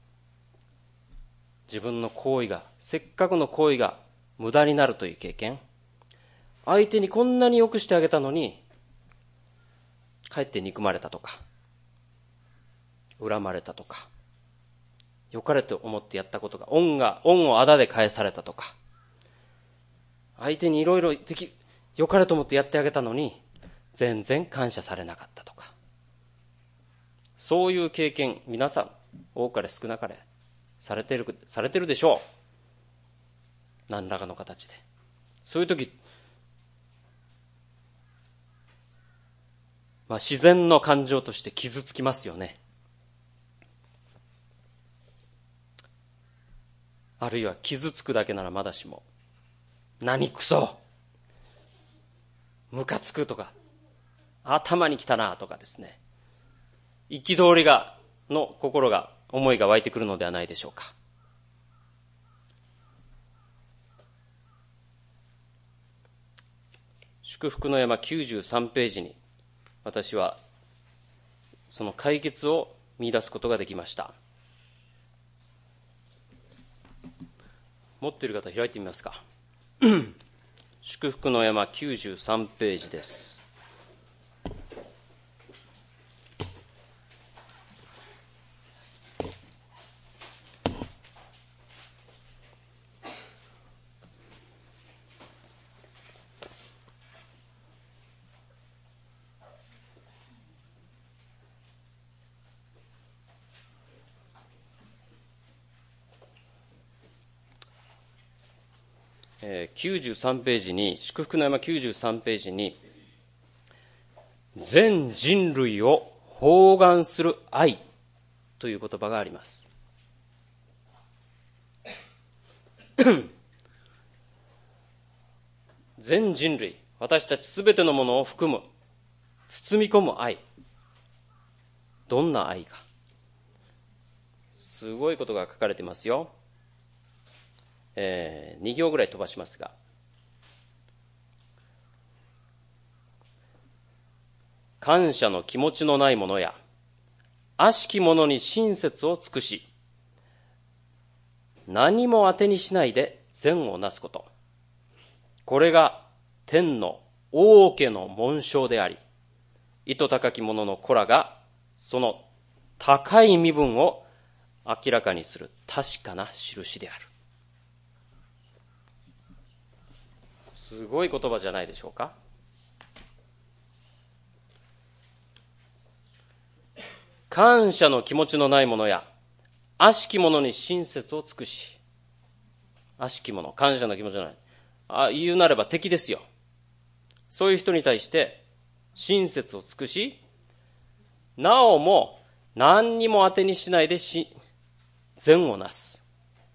[SPEAKER 1] 自分の行為が、せっかくの行為が無駄になるという経験。相手にこんなに良くしてあげたのに、かえって憎まれたとか、恨まれたとか、良かれと思ってやったことが恩が恩をあだで返されたとか、相手にいろいろ良かれと思ってやってあげたのに全然感謝されなかったとか、そういう経験皆さん多かれ少なかれされてるされてるでしょう。何らかの形で。そういう時、まあ、自然の感情として傷つきますよね。あるいは傷つくだけならまだしも、何クソムカつくとか、頭にきたなとかですね、憤りがの心が思いが湧いてくるのではないでしょうか。祝福の山きゅうじゅうさんページに私はその解決を見出すことができました。持っている方開いてみますか。祝福の山きゅうじゅうさんページです。きゅうじゅうさんページに、祝福の山きゅうじゅうさんページに、全人類を包含する愛という言葉があります。全人類、私たちすべてのものを含む、包み込む愛。どんな愛か。すごいことが書かれていますよ。えー、に行ぐらい飛ばしますが、感謝の気持ちのない者や悪しき者に親切を尽くし、何も当てにしないで善をなすこと、これが天の王家の紋章であり、糸高き者の子らがその高い身分を明らかにする確かな印である。すごい言葉じゃないでしょうか。感謝の気持ちのない者や悪しき者に親切を尽くし、悪しき者、感謝の気持ちじゃない。あ、言うなれば敵ですよ。そういう人に対して親切を尽くし、なおも何にも当てにしないでし善をなす。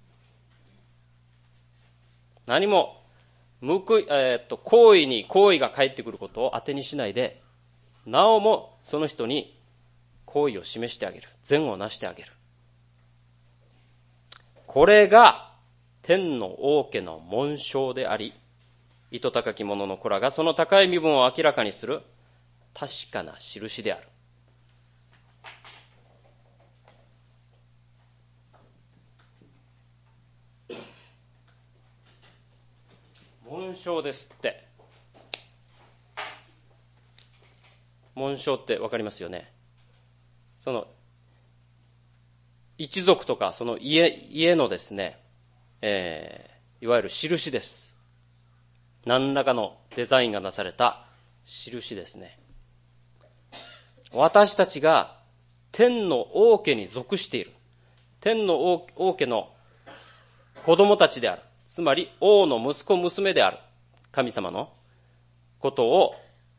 [SPEAKER 1] 何も報い、えー、っと行為に行為が返ってくることを当てにしないで、なおもその人に行為を示してあげる、善をなしてあげる。これが天の王家の紋章であり、糸高き者の子らがその高い身分を明らかにする確かな印である。紋章ですって。紋章ってわかりますよね。その一族とかその 家, 家のですね、えー、いわゆる印です。何らかのデザインがなされた印ですね。私たちが天の王家に属している。天の 王, 王家の子供たちである。つまり王の息子娘である。神様のことを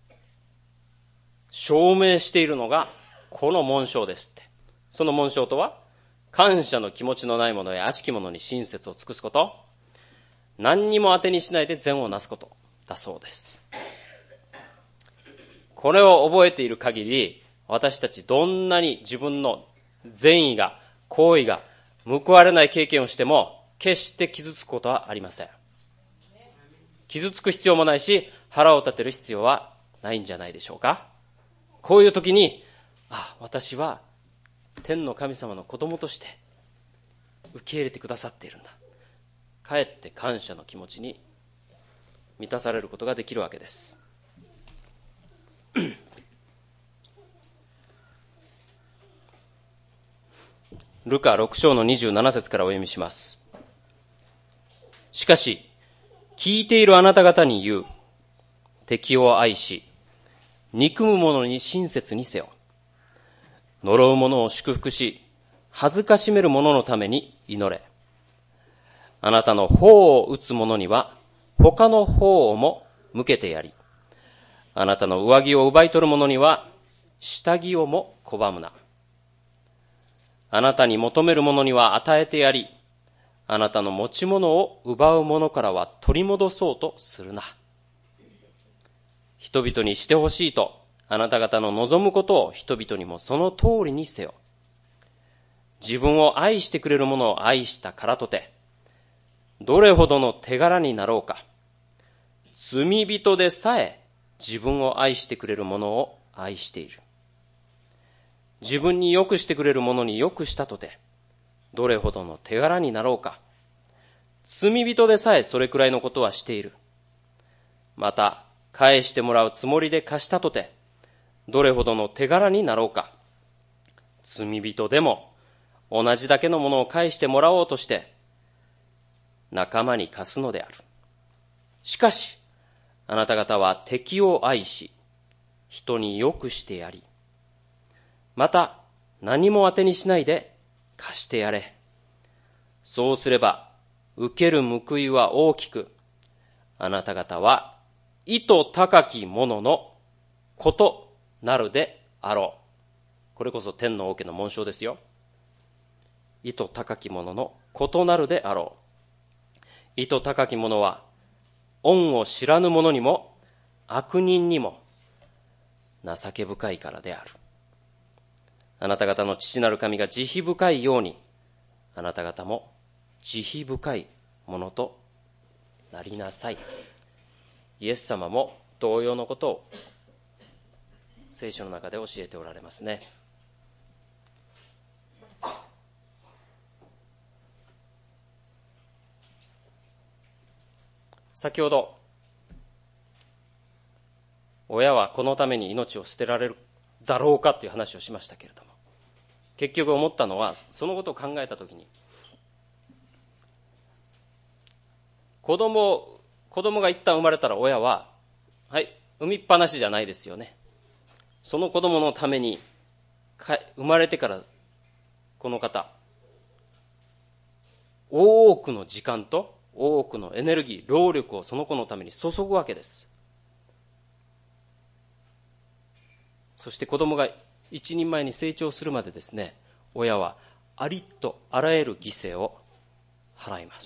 [SPEAKER 1] 証明しているのがこの紋章ですって。その紋章とは、感謝の気持ちのない者や悪しき者に親切を尽くすこと、何にも当てにしないで善をなすことだそうです。これを覚えている限り、私たちどんなに自分の善意が、行為が報われない経験をしても、決して傷つくことはありません。傷つく必要もないし、腹を立てる必要はないんじゃないでしょうか。こういう時に、あ、私は天の神様の子供として受け入れてくださっているんだ。かえって感謝の気持ちに満たされることができるわけです。ルカろく章のにじゅうなな節からお読みします。しかし、聞いているあなた方に言う。敵を愛し、憎む者に親切にせよ。呪う者を祝福し、恥ずかしめる者のために祈れ。あなたの頬を打つ者には、他の頬をも向けてやり、あなたの上着を奪い取る者には、下着をも拒むな。あなたに求める者には与えてやり、あなたの持ち物を奪う者からは取り戻そうとするな。人々にしてほしいと、あなた方の望むことを人々にもその通りにせよ。自分を愛してくれる者を愛したからとて、どれほどの手柄になろうか。罪人でさえ自分を愛してくれる者を愛している。自分に良くしてくれる者に良くしたとて、どれほどの手柄になろうか。罪人でさえそれくらいのことはしている。また、返してもらうつもりで貸したとて、どれほどの手柄になろうか。罪人でも同じだけのものを返してもらおうとして、仲間に貸すのである。しかし、あなた方は敵を愛し、人に良くしてやり、また何も当てにしないで貸してやれ。そうすれば、受ける報いは大きく、あなた方は意図高きもののことなるであろう。これこそ天の王家の紋章ですよ。意図高きもののことなるであろう。意図高きものは、恩を知らぬ者にも悪人にも情け深いからである。あなた方の父なる神が慈悲深いように、あなた方も慈悲深いものとなりなさい。イエス様も同様のことを聖書の中で教えておられますね。先ほど、親はこのために命を捨てられるだろうかという話をしましたけれども、結局思ったのは、そのことを考えたときに、子供、子供が一旦生まれたら親は、はい、産みっぱなしじゃないですよね。その子供のために、生まれてからこの方、 多くの時間と多くのエネルギー、労力をその子のために注ぐわけです。そして子供が一人前に成長するまでですね、親はありとあらゆる犠牲を払います。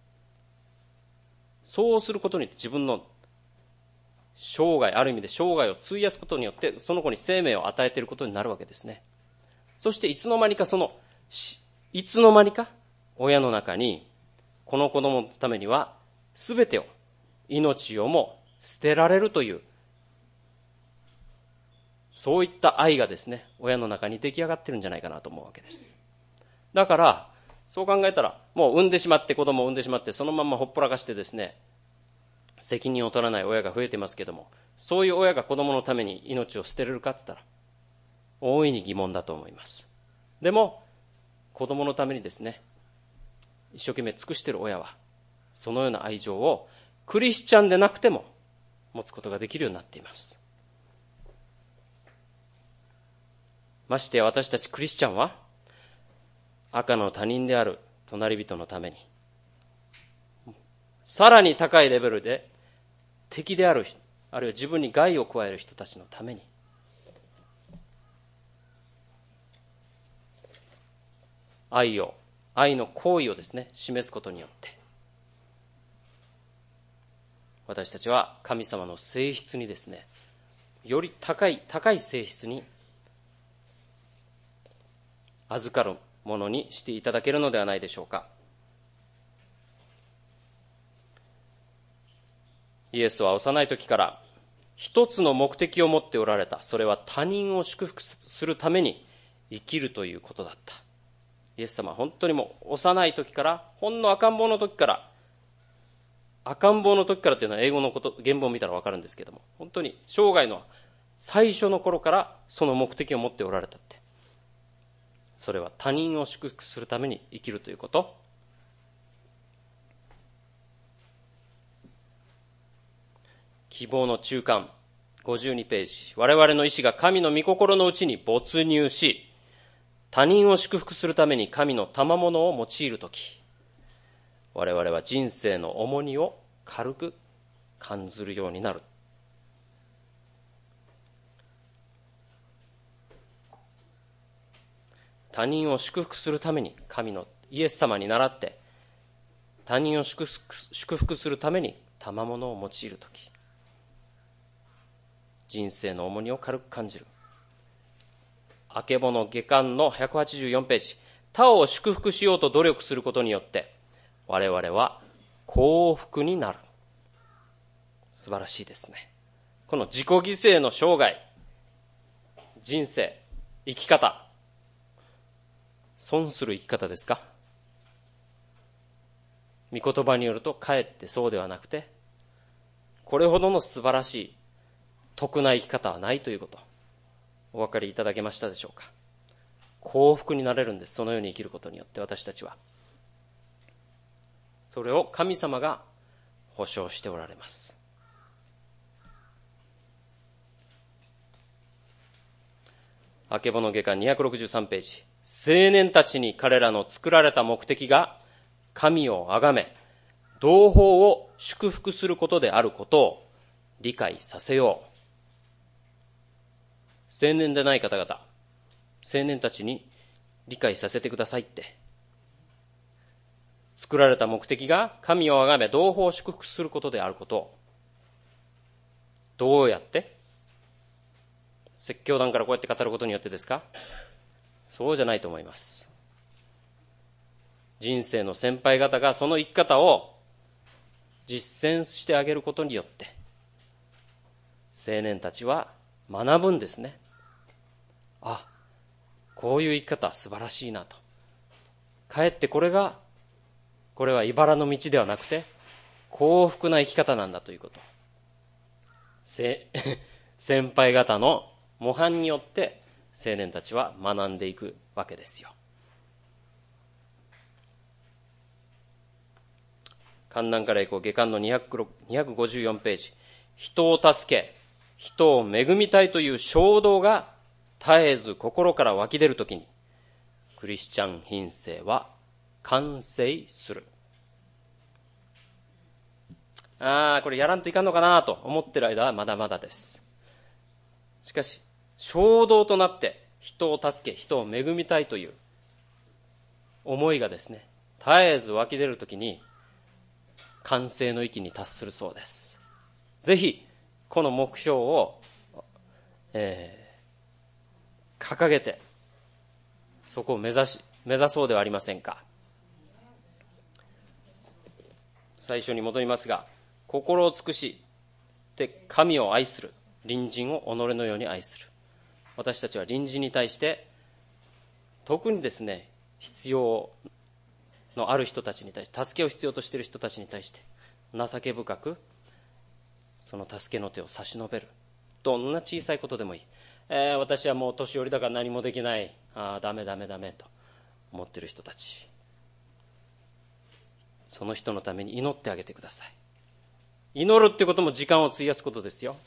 [SPEAKER 1] そうすることによって自分の生涯、ある意味で生涯を費やすことによってその子に生命を与えていることになるわけですね。そしていつの間にかその、いつの間にか親の中にこの子供のためには全てを、命をも捨てられるという、そういった愛がですね、親の中に出来上がってるんじゃないかなと思うわけです。だから、そう考えたら、もう産んでしまって子供を産んでしまって、そのままほっぽらかしてですね、責任を取らない親が増えてますけども、そういう親が子供のために命を捨てれるかって言ったら、大いに疑問だと思います。でも、子供のためにですね、一生懸命尽くしている親は、そのような愛情をクリスチャンでなくても持つことができるようになっています。ましてや私たちクリスチャンは、赤の他人である隣人のために、さらに高いレベルで敵である人、あるいは自分に害を加える人たちのために、愛を、愛の行為をですね、示すことによって、私たちは神様の性質にですね、より高い、高い性質に預かるものにしていただけるのではないでしょうか。イエスは幼い時から一つの目的を持っておられた。それは他人を祝福するために生きるということだった。イエス様は本当にもう幼い時から、ほんの赤ん坊の時から、赤ん坊の時からというのは英語のこと、原文を見たらわかるんですけども、本当に生涯の最初の頃からその目的を持っておられたって。それは他人を祝福するために生きるということ。希望の中間、ごじゅうにページ。我々の意志が神の御心のうちに没入し、他人を祝福するために神の賜物を用いるとき、我々は人生の重荷を軽く感じるようになる。他人を祝福するために、神のイエス様に倣って、他人を祝福するために賜物を用いるとき、人生の重荷を軽く感じる。あけぼの下巻のひゃくはちじゅうよんページ。他を祝福しようと努力することによって、我々は幸福になる。素晴らしいですね。この自己犠牲の生涯、人生、生き方、損する生き方ですか？御言葉によるとかえってそうではなくて、これほどの素晴らしい得な生き方はないということ、お分かりいただけましたでしょうか？幸福になれるんです。そのように生きることによって私たちは。それを神様が保証しておられます。あけぼの下巻にひゃくろくじゅうさんページ。青年たちに彼らの作られた目的が神を崇め、同胞を祝福することであることを理解させよう。青年でない方々、青年たちに理解させてくださいって。作られた目的が神を崇め、同胞を祝福することであることを。どうやって？説教団からこうやって語ることによってですか？そうじゃないと思います。人生の先輩方がその生き方を実践してあげることによって、青年たちは学ぶんですね。あ、こういう生き方は素晴らしいなと。かえってこれが、これは茨の道ではなくて幸福な生き方なんだということ。先輩方の模範によって青年たちは学んでいくわけですよ。観難から以降、下巻のにひゃくごじゅうよんページ。人を助け、人を恵みたいという衝動が絶えず心から湧き出るときに、クリスチャン品性は完成する。ああ、これやらんといかんのかなと思ってる間はまだまだです。しかし、衝動となって人を助け、人を恵みたいという思いがですね、絶えず湧き出るときに、完成の域に達するそうです。ぜひ、この目標を、えー、掲げて、そこを目指し、目指そうではありませんか。最初に戻りますが、心を尽くして神を愛する。隣人を己のように愛する。私たちは隣人に対して、特にですね、必要のある人たちに対して、助けを必要としている人たちに対して、情け深く、その助けの手を差し伸べる。どんな小さいことでもいい。えー、私はもう年寄りだから何もできない。ああ、ダメダメダメと思っている人たち。その人のために祈ってあげてください。祈るってことも時間を費やすことですよ。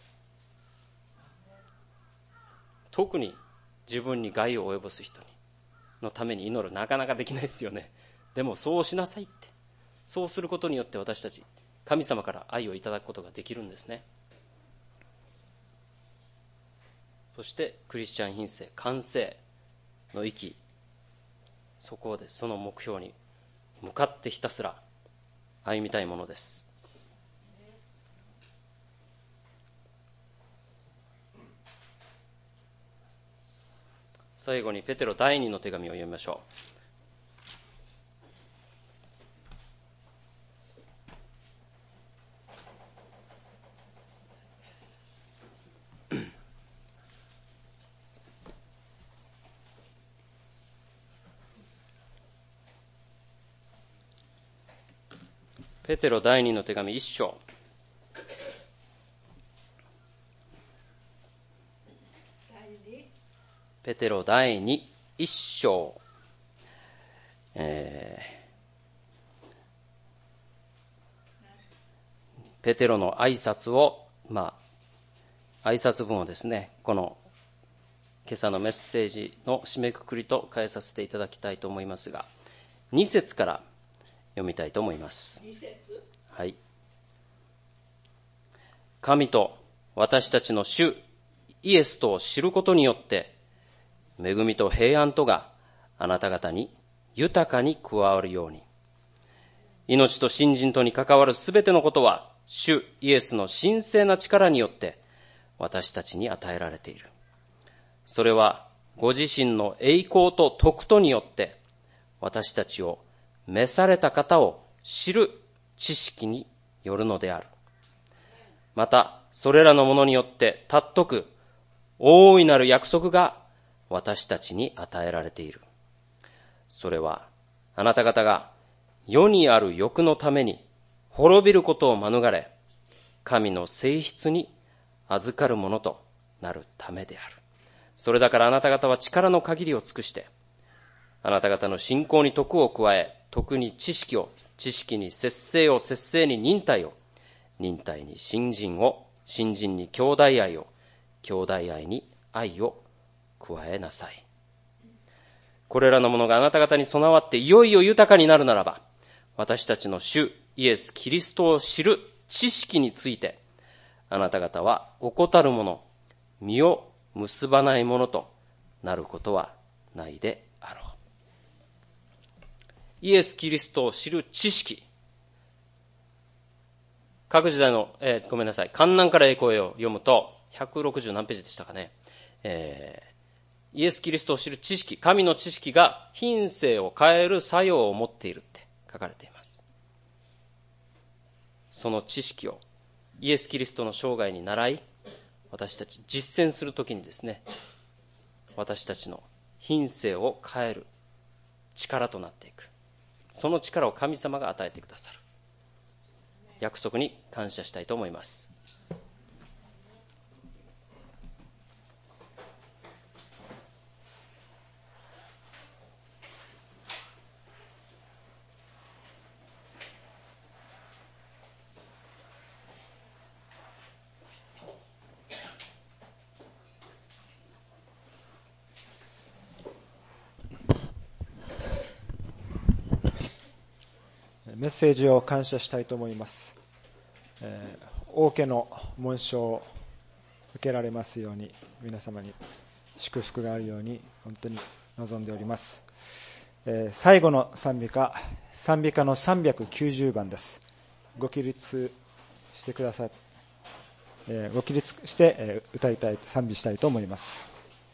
[SPEAKER 1] 特に自分に害を及ぼす人のために祈る。なかなかできないですよね。でもそうしなさいって。そうすることによって私たち、神様から愛をいただくことができるんですね。そしてクリスチャン品性、完成の域、そこでその目標に向かってひたすら歩みたいものです。最後にペテロ第二の手紙を読みましょう。ペテロ第二の手紙一章。ペテロ第二一章。えー、ペテロの挨拶を、まあ、挨拶文をですね、この今朝のメッセージの締めくくりと変えさせていただきたいと思いますが、に節から読みたいと思います。に節？はい。神と私たちの主イエスとを知ることによって、恵みと平安とがあなた方に豊かに加わるように。命と信心とに関わるすべてのことは、主イエスの神聖な力によって私たちに与えられている。それはご自身の栄光と徳とによって私たちを召された方を知る知識によるのである。またそれらのものによって尊く大いなる約束が私たちに与えられている。それはあなた方が世にある欲のために滅びることを免れ、神の性質に預かるものとなるためである。それだからあなた方は力の限りを尽くして、あなた方の信仰に徳を加え、徳に知識を、知識に節制を、節制に忍耐を、忍耐に信心を、信心に兄弟愛を、兄弟愛に愛を加えなさい。これらのものがあなた方に備わっていよいよ豊かになるならば、私たちの主イエス・キリストを知る知識について、あなた方は怠る者、実を結ばないものとなることはないであろう。イエス・キリストを知る知識。各時代の、えー、ごめんなさい、観難から栄光へを読むと、ひゃくろくじゅう何ページでしたかね。えー、イエス・キリストを知る知識、神の知識が品性を変える作用を持っているって書かれています。その知識をイエス・キリストの生涯に習い、私たち実践するときにですね、私たちの品性を変える力となっていく。その力を神様が与えてくださる約束に感謝したいと思います。
[SPEAKER 2] メッセージを感謝したいと思います。えー、王家の紋章を受けられますように、皆様に祝福があるように本当に望んでおります。えー、最後の賛美歌、賛美歌のさんびゃくきゅうじゅうばんです。ご起立してください。えー、ご起立して、えー、歌いたい、賛美したいと思います。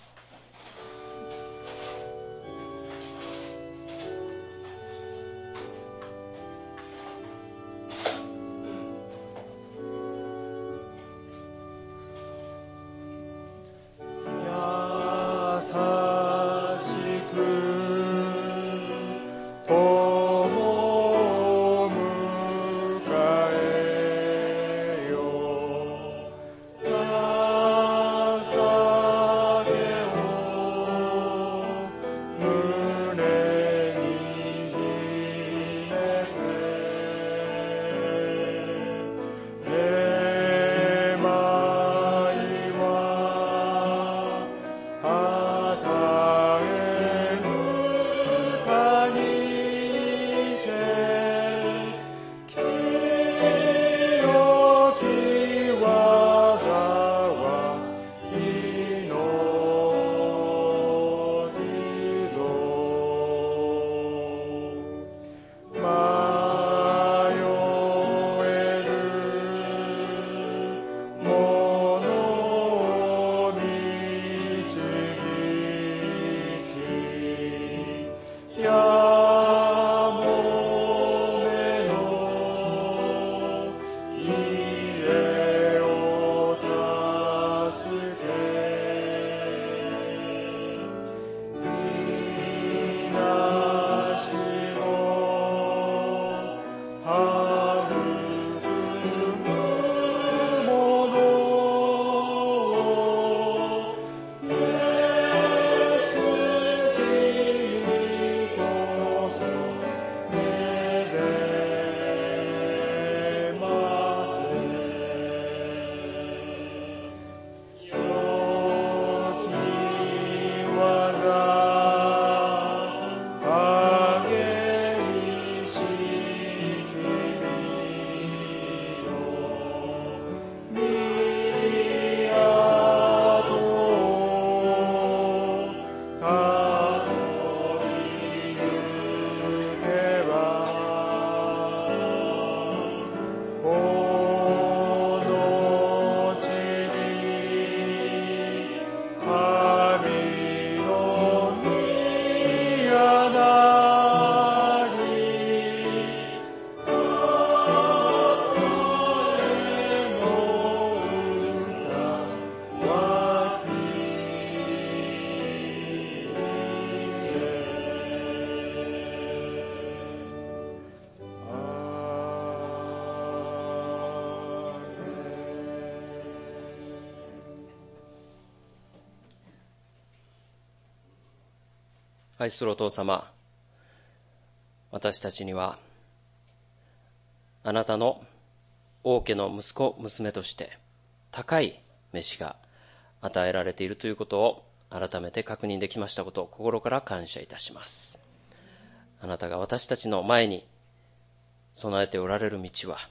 [SPEAKER 1] 愛するお父様、私たちにはあなたの王家の息子娘として高い召しが与えられているということを改めて確認できましたことを心から感謝いたします。あなたが私たちの前に備えておられる道は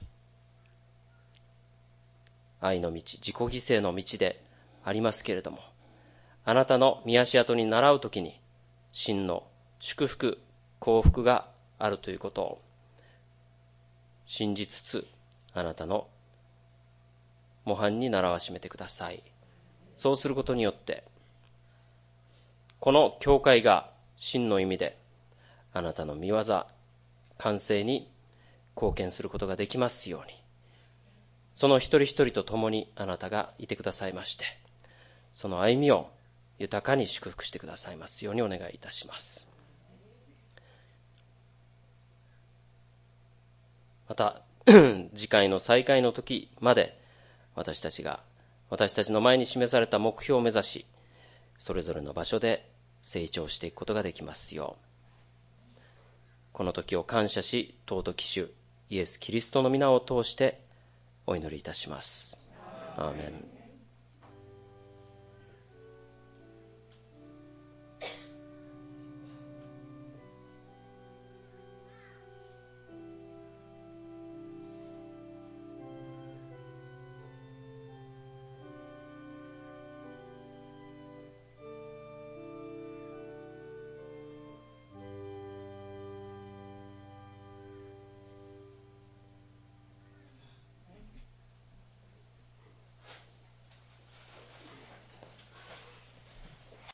[SPEAKER 1] 愛の道、自己犠牲の道でありますけれども、あなたの御足跡に倣うときに真の祝福、幸福があるということを信じつつ、あなたの模範に習わしめてください。そうすることによって、この教会が真の意味であなたの御業、完成に貢献することができますように、その一人一人と共にあなたがいてくださいまして、その歩みを豊かに祝福してくださいますようにお願いいたします。また次回の再会の時まで私たちが私たちの前に示された目標を目指し、それぞれの場所で成長していくことができますよう、この時を感謝し、尊き主イエス・キリストの皆を通してお祈りいたします。アーメン。